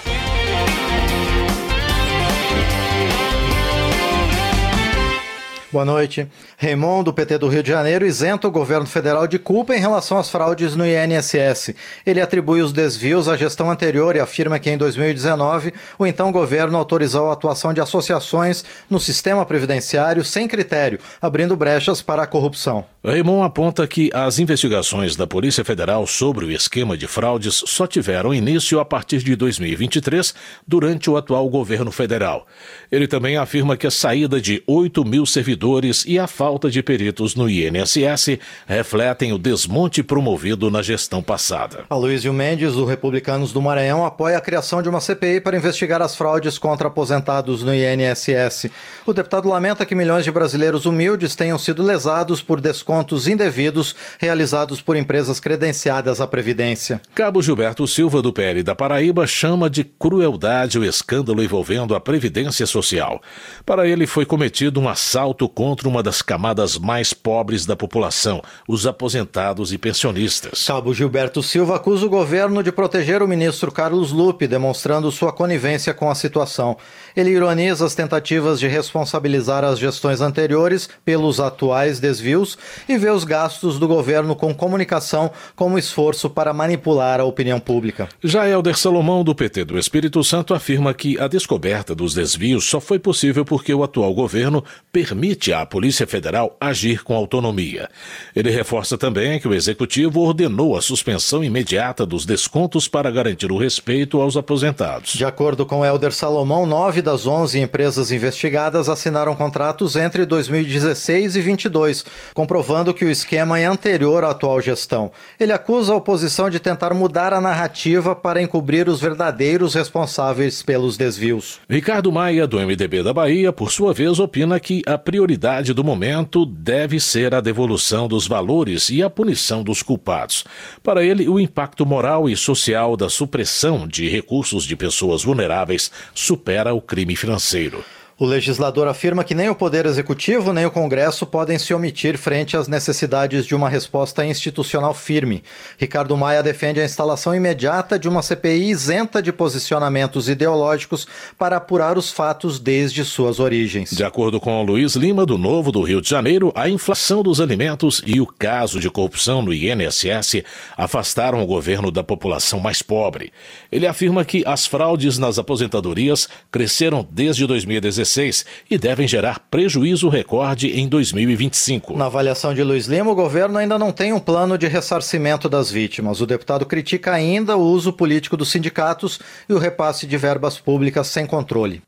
Boa noite. Raimon, do PT do Rio de Janeiro, isenta o governo federal de culpa em relação às fraudes no INSS. Ele atribui os desvios à gestão anterior e afirma que em 2019 o então governo autorizou a atuação de associações no sistema previdenciário sem critério, abrindo brechas para a corrupção. Raimon aponta que as investigações da Polícia Federal sobre o esquema de fraudes só tiveram início a partir de 2023, durante o atual governo federal. Ele também afirma que a saída de 8 mil servidores e a falta de peritos no INSS refletem o desmonte promovido na gestão passada. Aloysio Mendes, do Republicanos do Maranhão, apoia a criação de uma CPI para investigar as fraudes contra aposentados no INSS. O deputado lamenta que milhões de brasileiros humildes tenham sido lesados por descontos indevidos realizados por empresas credenciadas à Previdência. Cabo Gilberto Silva, do PL da Paraíba, chama de crueldade o escândalo envolvendo a Previdência Social. Para ele, foi cometido um assalto contra uma das camadas mais pobres da população, os aposentados e pensionistas. Cabo Gilberto Silva acusa o governo de proteger o ministro Carlos Lupe, demonstrando sua conivência com a situação. Ele ironiza as tentativas de responsabilizar as gestões anteriores pelos atuais desvios e vê os gastos do governo com comunicação como esforço para manipular a opinião pública. Já Helder Salomão, do PT do Espírito Santo, afirma que a descoberta dos desvios só foi possível porque o atual governo permite à Polícia Federal agir com autonomia. Ele reforça também que o Executivo ordenou a suspensão imediata dos descontos para garantir o respeito aos aposentados. De acordo com Helder Salomão, 9 das 11 empresas investigadas assinaram contratos entre 2016 e 2022, comprovando que o esquema é anterior à atual gestão. Ele acusa a oposição de tentar mudar a narrativa para encobrir os verdadeiros responsáveis pelos desvios. Ricardo Maia, do MDB da Bahia, por sua vez, opina que a prioridade do momento deve ser a devolução dos valores e a punição dos culpados. Para ele, o impacto moral e social da supressão de recursos de pessoas vulneráveis supera o crime financeiro. O legislador afirma que nem o Poder Executivo nem o Congresso podem se omitir frente às necessidades de uma resposta institucional firme. Ricardo Maia defende a instalação imediata de uma CPI isenta de posicionamentos ideológicos para apurar os fatos desde suas origens. De acordo com Luiz Lima, do Novo do Rio de Janeiro, a inflação dos alimentos e o caso de corrupção no INSS afastaram o governo da população mais pobre. Ele afirma que as fraudes nas aposentadorias cresceram desde 2016 e devem gerar prejuízo recorde em 2025. Na avaliação de Luiz Lima, o governo ainda não tem um plano de ressarcimento das vítimas. O deputado critica ainda o uso político dos sindicatos e o repasse de verbas públicas sem controle.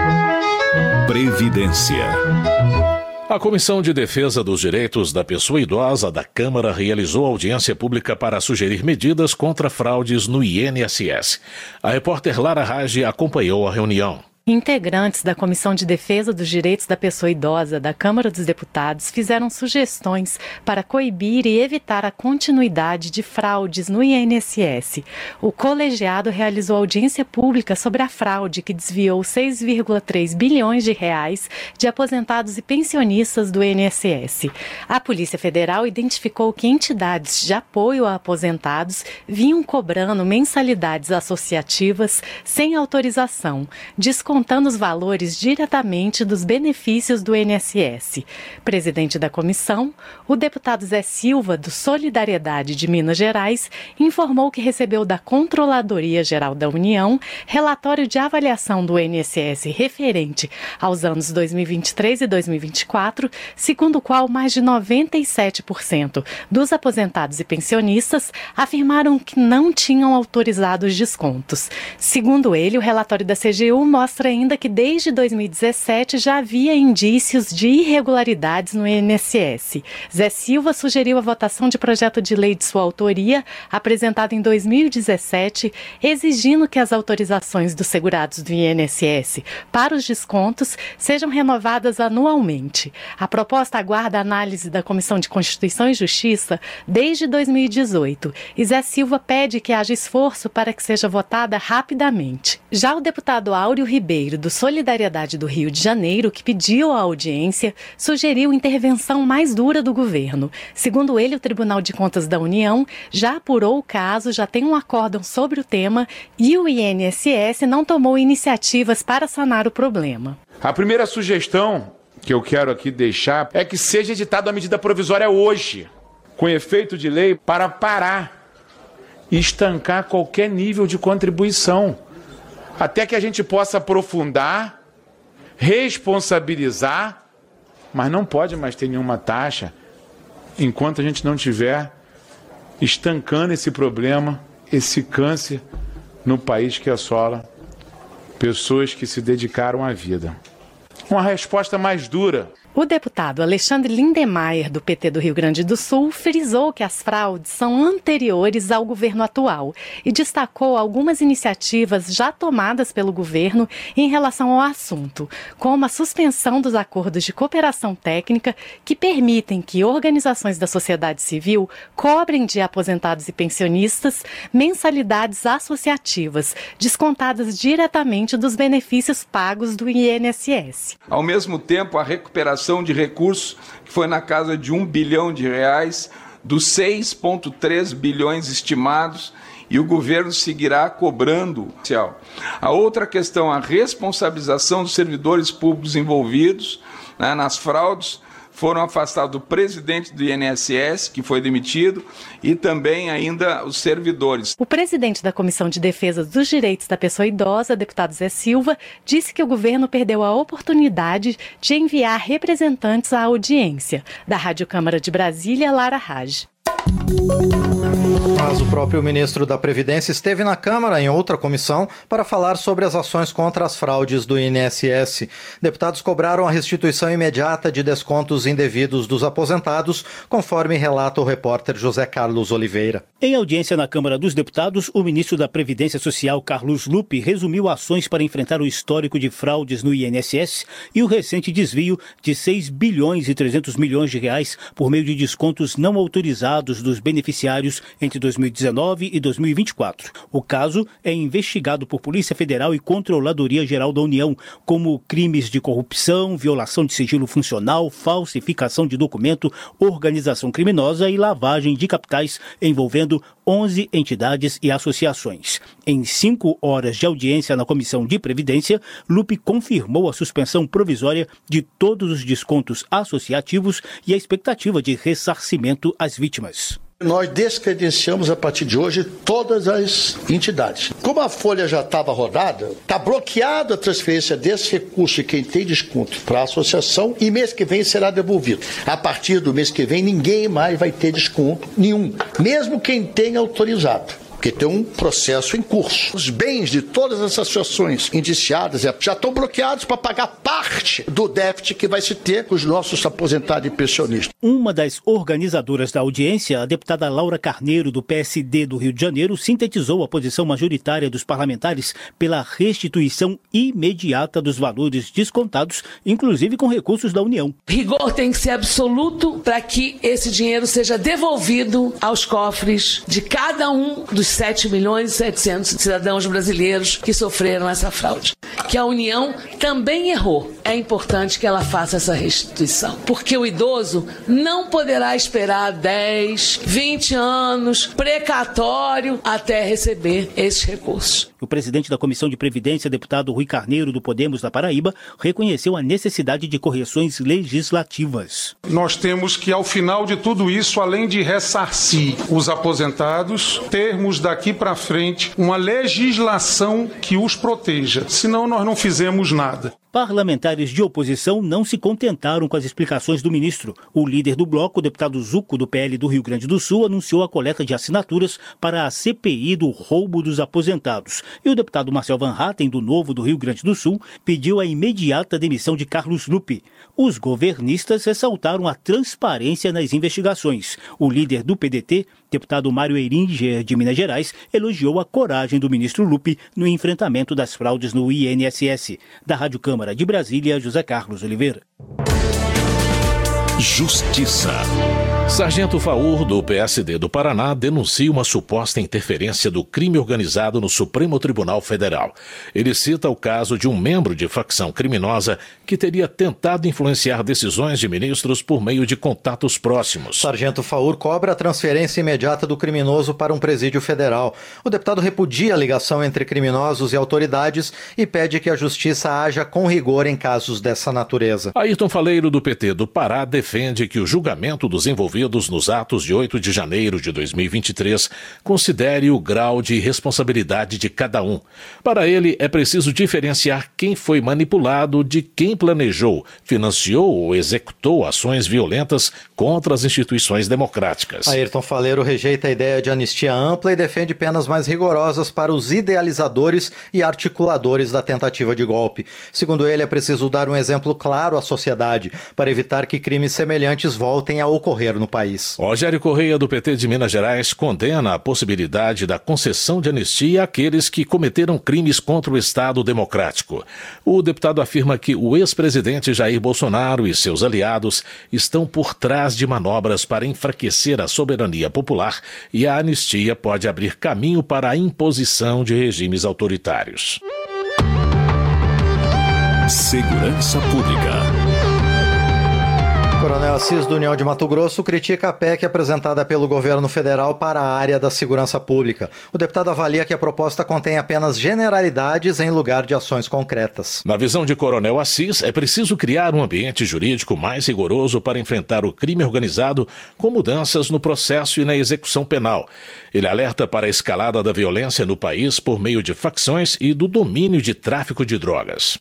Previdência. A Comissão de Defesa dos Direitos da Pessoa Idosa da Câmara realizou audiência pública para sugerir medidas contra fraudes no INSS. A repórter Lara Rage acompanhou a reunião. Integrantes da Comissão de Defesa dos Direitos da Pessoa Idosa da Câmara dos Deputados fizeram sugestões para coibir e evitar a continuidade de fraudes no INSS. O colegiado realizou audiência pública sobre a fraude que desviou 6,3 bilhões de reais de aposentados e pensionistas do INSS. A Polícia Federal identificou que entidades de apoio a aposentados vinham cobrando mensalidades associativas sem autorização, descontando os valores diretamente dos benefícios do INSS. Presidente da comissão, o deputado Zé Silva, do Solidariedade de Minas Gerais, informou que recebeu da Controladoria Geral da União relatório de avaliação do INSS referente aos anos 2023 e 2024, segundo o qual mais de 97% dos aposentados e pensionistas afirmaram que não tinham autorizado os descontos. Segundo ele, o relatório da CGU mostra ainda que desde 2017 já havia indícios de irregularidades no INSS. Zé Silva sugeriu a votação de projeto de lei de sua autoria, apresentado em 2017, exigindo que as autorizações dos segurados do INSS para os descontos sejam renovadas anualmente. A proposta aguarda a análise da Comissão de Constituição e Justiça desde 2018 e Zé Silva pede que haja esforço para que seja votada rapidamente. Já o deputado Áureo Ribeiro, do Solidariedade do Rio de Janeiro, que pediu a audiência, sugeriu intervenção mais dura do governo. Segundo ele, o Tribunal de Contas da União já apurou o caso, já tem um acórdão sobre o tema e o INSS não tomou iniciativas para sanar o problema. A primeira sugestão que eu quero aqui deixar é que seja editada a medida provisória hoje, com efeito de lei, para parar e estancar qualquer nível de contribuição, até que a gente possa aprofundar, responsabilizar, mas não pode mais ter nenhuma taxa enquanto a gente não tiver estancando esse problema, esse câncer no país que assola pessoas que se dedicaram à vida. Uma resposta mais dura. O deputado Alexandre Lindemeyer, do PT do Rio Grande do Sul, frisou que as fraudes são anteriores ao governo atual e destacou algumas iniciativas já tomadas pelo governo em relação ao assunto, como a suspensão dos acordos de cooperação técnica que permitem que organizações da sociedade civil cobrem de aposentados e pensionistas mensalidades associativas, descontadas diretamente dos benefícios pagos do INSS. Ao mesmo tempo, a recuperação de recursos, que foi na casa de R$1 bilhão, dos 6,3 bilhões estimados, e o governo seguirá cobrando. A outra questão, a responsabilização dos servidores públicos envolvidos nas fraudes. Foram afastados o presidente do INSS, que foi demitido, e também ainda os servidores. O presidente da Comissão de Defesa dos Direitos da Pessoa Idosa, deputado Zé Silva, disse que o governo perdeu a oportunidade de enviar representantes à audiência. Da Rádio Câmara de Brasília, Lara Raj. Mas o próprio ministro da Previdência esteve na Câmara em outra comissão para falar sobre as ações contra as fraudes do INSS. Deputados cobraram a restituição imediata de descontos indevidos dos aposentados, conforme relata o repórter José Carlos Oliveira. Em audiência na Câmara dos Deputados, o ministro da Previdência Social, Carlos Lupe, resumiu ações para enfrentar o histórico de fraudes no INSS e o recente desvio de 6 bilhões e 300 milhões de reais por meio de descontos não autorizados dos beneficiários entre 2019 e 2024. O caso é investigado por Polícia Federal e Controladoria Geral da União, como crimes de corrupção, violação de sigilo funcional, falsificação de documento, organização criminosa e lavagem de capitais envolvendo 11 entidades e associações. Em 5 horas de audiência na Comissão de Previdência, Lupe confirmou a suspensão provisória de todos os descontos associativos e a expectativa de ressarcimento às vítimas. Nós descredenciamos a partir de hoje todas as entidades. Como a folha já estava rodada, está bloqueada a transferência desse recurso de quem tem desconto para a associação e mês que vem será devolvido. A partir do mês que vem ninguém mais vai ter desconto nenhum, mesmo quem tenha autorizado. porque tem um processo em curso. Os bens de todas essas associações indiciadas já estão bloqueados para pagar parte do déficit que vai se ter com os nossos aposentados e pensionistas. Uma das organizadoras da audiência, a deputada Laura Carneiro, do PSD do Rio de Janeiro, sintetizou a posição majoritária dos parlamentares pela restituição imediata dos valores descontados, inclusive com recursos da União. Rigor tem que ser absoluto para que esse dinheiro seja devolvido aos cofres de cada um dos 7.700.000 cidadãos brasileiros que sofreram essa fraude. Que a União também errou. É importante que ela faça essa restituição, porque o idoso não poderá esperar 10, 20 anos precatório até receber esses recursos. O presidente da Comissão de Previdência, deputado Rui Carneiro, do Podemos da Paraíba, reconheceu a necessidade de correções legislativas. Nós temos que, ao final de tudo isso, além de ressarcir os aposentados, termos daqui para frente uma legislação que os proteja. Senão nós não fizemos nada. Parlamentares de oposição não se contentaram com as explicações do ministro. O líder do bloco, o deputado Zucco, do PL do Rio Grande do Sul, anunciou a coleta de assinaturas para a CPI do roubo dos aposentados. E o deputado Marcel Van Hatten, do Novo do Rio Grande do Sul, pediu a imediata demissão de Carlos Lupe. Os governistas ressaltaram a transparência nas investigações. O líder do PDT, deputado Mário Eringer, de Minas Gerais, elogiou a coragem do ministro Lupe no enfrentamento das fraudes no INSS. Da Rádio Câmara de Brasília, José Carlos Oliveira. Justiça. Sargento Faur, do PSD do Paraná, denuncia uma suposta interferência do crime organizado no Supremo Tribunal Federal. Ele cita o caso de um membro de facção criminosa que teria tentado influenciar decisões de ministros por meio de contatos próximos. Sargento Faur cobra a transferência imediata do criminoso para um presídio federal. O deputado repudia a ligação entre criminosos e autoridades e pede que a justiça haja com rigor em casos dessa natureza. Ayrton Faleiro, do PT do Pará, defende que o julgamento dos envolvidos nos atos de 8 de janeiro de 2023 considere o grau de responsabilidade de cada um. Para ele, é preciso diferenciar quem foi manipulado de quem planejou, financiou ou executou ações violentas contra as instituições democráticas. Ayrton Faleiro rejeita a ideia de anistia ampla e defende penas mais rigorosas para os idealizadores e articuladores da tentativa de golpe. Segundo ele, é preciso dar um exemplo claro à sociedade para evitar que crimes semelhantes voltem a ocorrer no país. Rogério Correia, do PT de Minas Gerais, condena a possibilidade da concessão de anistia àqueles que cometeram crimes contra o Estado democrático. O deputado afirma que o ex-presidente Jair Bolsonaro e seus aliados estão por trás de manobras para enfraquecer a soberania popular e a anistia pode abrir caminho para a imposição de regimes autoritários. Segurança Pública. Coronel Assis, do União de Mato Grosso, critica a PEC apresentada pelo governo federal para a área da segurança pública. O deputado avalia que a proposta contém apenas generalidades em lugar de ações concretas. Na visão de Coronel Assis, é preciso criar um ambiente jurídico mais rigoroso para enfrentar o crime organizado, com mudanças no processo e na execução penal. Ele alerta para a escalada da violência no país por meio de facções e do domínio de tráfico de drogas.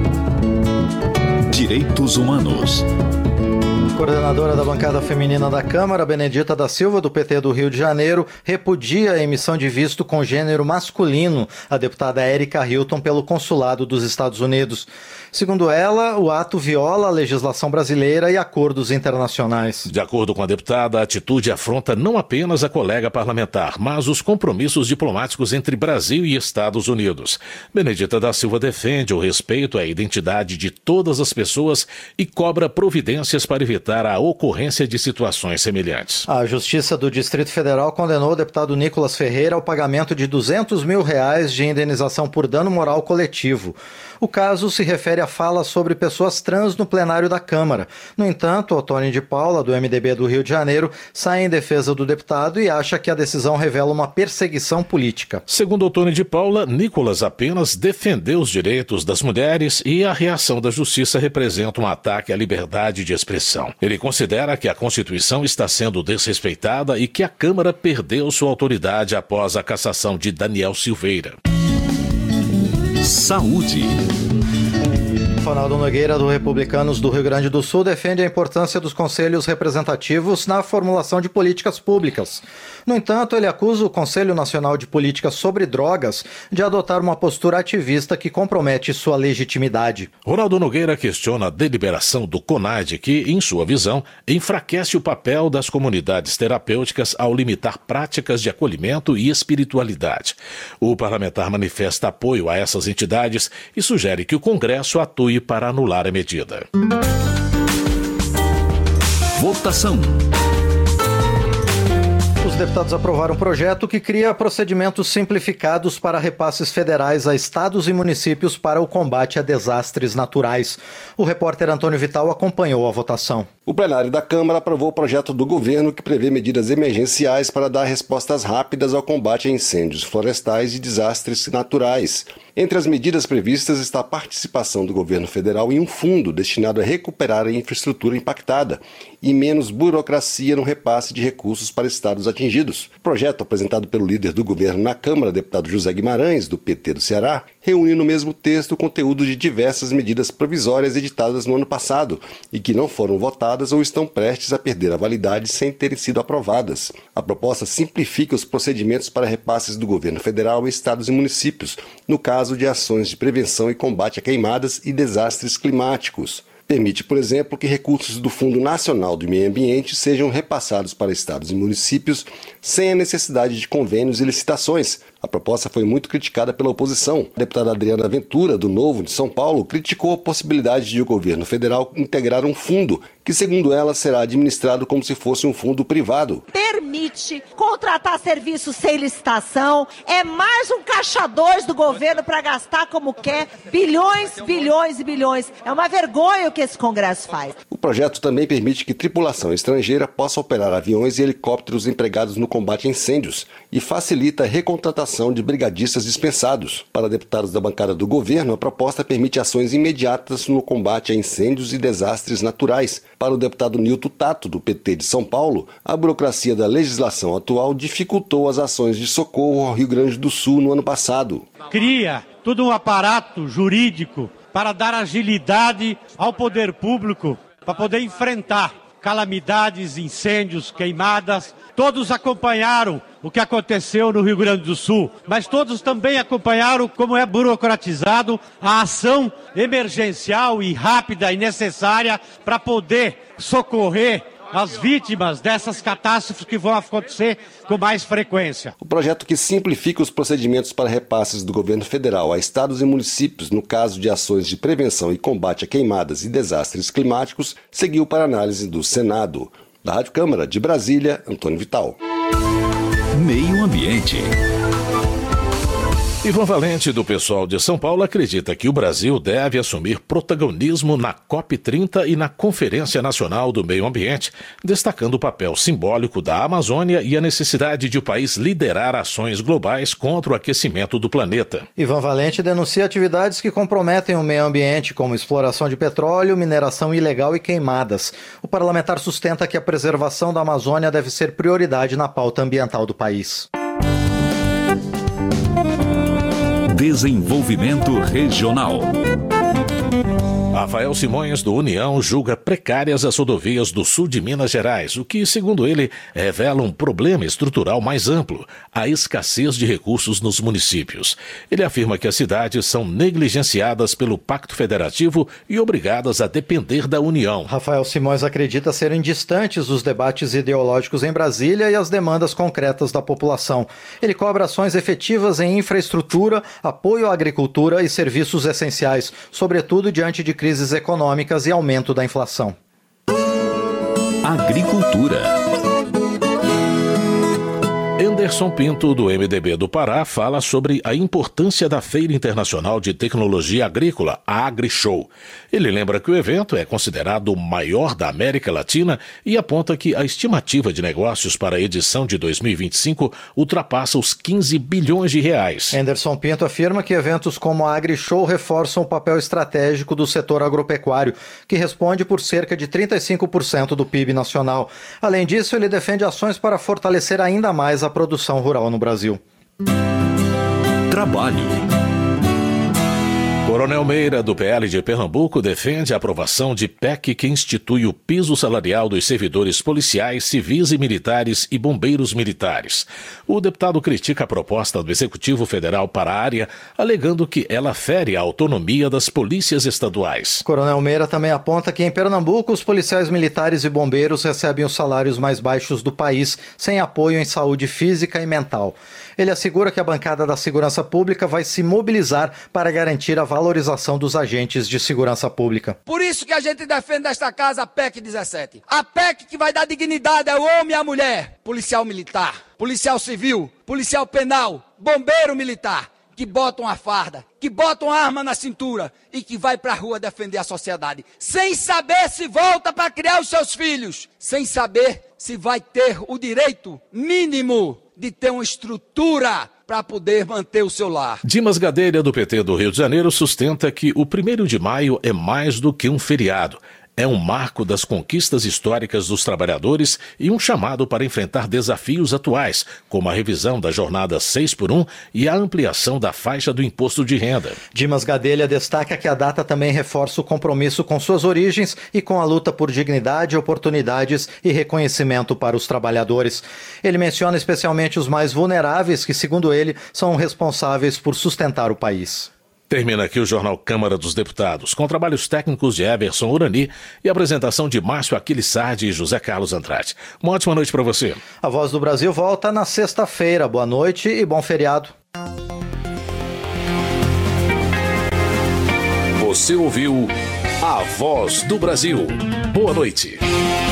Direitos Humanos. Coordenadora da bancada feminina da Câmara, Benedita da Silva, do PT do Rio de Janeiro, repudia a emissão de visto com gênero masculino à deputada Érica Hilton pelo consulado dos Estados Unidos. Segundo ela, o ato viola a legislação brasileira e acordos internacionais. De acordo com a deputada, a atitude afronta não apenas a colega parlamentar, mas os compromissos diplomáticos entre Brasil e Estados Unidos. Benedita da Silva defende o respeito à identidade de todas as pessoas e cobra providências para evitar a ocorrência de situações semelhantes. A Justiça do Distrito Federal condenou o deputado Nicolas Ferreira ao pagamento de R$200 mil de indenização por dano moral coletivo. O caso se refere a fala sobre pessoas trans no plenário da Câmara. No entanto, Otônio de Paula, do MDB do Rio de Janeiro, sai em defesa do deputado e acha que a decisão revela uma perseguição política. Segundo Otônio de Paula, Nicolas apenas defendeu os direitos das mulheres e a reação da Justiça representa um ataque à liberdade de expressão. Ele considera que a Constituição está sendo desrespeitada e que a Câmara perdeu sua autoridade após a cassação de Daniel Silveira. Saúde. Ronaldo Nogueira, do Republicanos do Rio Grande do Sul, defende a importância dos conselhos representativos na formulação de políticas públicas. No entanto, ele acusa o Conselho Nacional de Políticas sobre Drogas de adotar uma postura ativista que compromete sua legitimidade. Ronaldo Nogueira questiona a deliberação do CONAD que, em sua visão, enfraquece o papel das comunidades terapêuticas ao limitar práticas de acolhimento e espiritualidade. O parlamentar manifesta apoio a essas entidades e sugere que o Congresso atue para anular a medida. Votação. Os deputados aprovaram um projeto que cria procedimentos simplificados para repasses federais a estados e municípios para o combate a desastres naturais. O repórter Antônio Vital acompanhou a votação. O plenário da Câmara aprovou o projeto do governo que prevê medidas emergenciais para dar respostas rápidas ao combate a incêndios florestais e desastres naturais. Entre as medidas previstas está a participação do governo federal em um fundo destinado a recuperar a infraestrutura impactada e menos burocracia no repasse de recursos para estados atingidos. O projeto, apresentado pelo líder do governo na Câmara, deputado José Guimarães, do PT do Ceará, reúne no mesmo texto o conteúdo de diversas medidas provisórias editadas no ano passado e que não foram votadas ou estão prestes a perder a validade sem terem sido aprovadas. A proposta simplifica os procedimentos para repasses do governo federal a estados e municípios, no caso de ações de prevenção e combate a queimadas e desastres climáticos. Permite, por exemplo, que recursos do Fundo Nacional do Meio Ambiente sejam repassados para estados e municípios sem a necessidade de convênios e licitações. A proposta foi muito criticada pela oposição. A deputada Adriana Ventura, do Novo de São Paulo, criticou a possibilidade de o governo federal integrar um fundo que, segundo ela, será administrado como se fosse um fundo privado. Permite contratar serviços sem licitação, é mais um caixa 2 do governo para gastar como quer, bilhões, bilhões e bilhões. É uma vergonha o que esse Congresso faz. O projeto também permite que tripulação estrangeira possa operar aviões e helicópteros empregados no combate a incêndios e facilita a recontratação de brigadistas dispensados. Para deputados da bancada do governo, a proposta permite ações imediatas no combate a incêndios e desastres naturais. Para o deputado Nilton Tato, do PT de São Paulo, a burocracia da legislação atual dificultou as ações de socorro ao Rio Grande do Sul no ano passado. Cria todo um aparato jurídico para dar agilidade ao poder público, para poder enfrentar calamidades, incêndios, queimadas. Todos acompanharam o que aconteceu no Rio Grande do Sul, mas todos também acompanharam como é burocratizado a ação emergencial e rápida e necessária para poder socorrer as vítimas dessas catástrofes que vão acontecer com mais frequência. O projeto que simplifica os procedimentos para repasses do governo federal a estados e municípios no caso de ações de prevenção e combate a queimadas e desastres climáticos seguiu para análise do Senado. Da Rádio Câmara de Brasília, Antônio Vital. Meio Ambiente. Ivan Valente, do PSOL de São Paulo, acredita que o Brasil deve assumir protagonismo na COP30 e na Conferência Nacional do Meio Ambiente, destacando o papel simbólico da Amazônia e a necessidade de o país liderar ações globais contra o aquecimento do planeta. Ivan Valente denuncia atividades que comprometem o meio ambiente, como exploração de petróleo, mineração ilegal e queimadas. O parlamentar sustenta que a preservação da Amazônia deve ser prioridade na pauta ambiental do país. Desenvolvimento Regional. Rafael Simões, do União, julga precárias as rodovias do sul de Minas Gerais, o que, segundo ele, revela um problema estrutural mais amplo, a escassez de recursos nos municípios. Ele afirma que as cidades são negligenciadas pelo Pacto Federativo e obrigadas a depender da União. Rafael Simões acredita serem distantes os debates ideológicos em Brasília e as demandas concretas da população. Ele cobra ações efetivas em infraestrutura, apoio à agricultura e serviços essenciais, sobretudo diante de crises econômicas e aumento da inflação. Agricultura. Anderson Pinto, do MDB do Pará, fala sobre a importância da Feira Internacional de Tecnologia Agrícola, a AgriShow. Ele lembra que o evento é considerado o maior da América Latina e aponta que a estimativa de negócios para a edição de 2025 ultrapassa os 15 bilhões de reais. Anderson Pinto afirma que eventos como a AgriShow reforçam o papel estratégico do setor agropecuário, que responde por cerca de 35% do PIB nacional. Além disso, ele defende ações para fortalecer ainda mais a produção rural no Brasil. Trabalho. Coronel Meira, do PL de Pernambuco, defende a aprovação de PEC que institui o piso salarial dos servidores policiais, civis e militares e bombeiros militares. O deputado critica a proposta do Executivo Federal para a área, alegando que ela fere a autonomia das polícias estaduais. Coronel Meira também aponta que em Pernambuco os policiais militares e bombeiros recebem os salários mais baixos do país, sem apoio em saúde física e mental. Ele assegura que a bancada da Segurança Pública vai se mobilizar para garantir a valorização dos agentes de segurança pública. Por isso que a gente defende nesta casa a PEC 17. A PEC que vai dar dignidade ao homem e à mulher. Policial militar, policial civil, policial penal, bombeiro militar, que botam a farda, que botam a arma na cintura e que vai para a rua defender a sociedade, sem saber se volta para criar os seus filhos, sem saber se vai ter o direito mínimo de ter uma estrutura para poder manter o seu lar. Dimas Gadelha, do PT do Rio de Janeiro, sustenta que o 1º de maio é mais do que um feriado. É um marco das conquistas históricas dos trabalhadores e um chamado para enfrentar desafios atuais, como a revisão da jornada 6x1 e a ampliação da faixa do imposto de renda. Dimas Gadelha destaca que a data também reforça o compromisso com suas origens e com a luta por dignidade, oportunidades e reconhecimento para os trabalhadores. Ele menciona especialmente os mais vulneráveis, que, segundo ele, são responsáveis por sustentar o país. Termina aqui o Jornal Câmara dos Deputados, com trabalhos técnicos de Everson Urani e apresentação de Márcio Aquiles Sardi e José Carlos Andrade. Uma ótima noite para você. A Voz do Brasil volta na sexta-feira. Boa noite e bom feriado. Você ouviu A Voz do Brasil. Boa noite.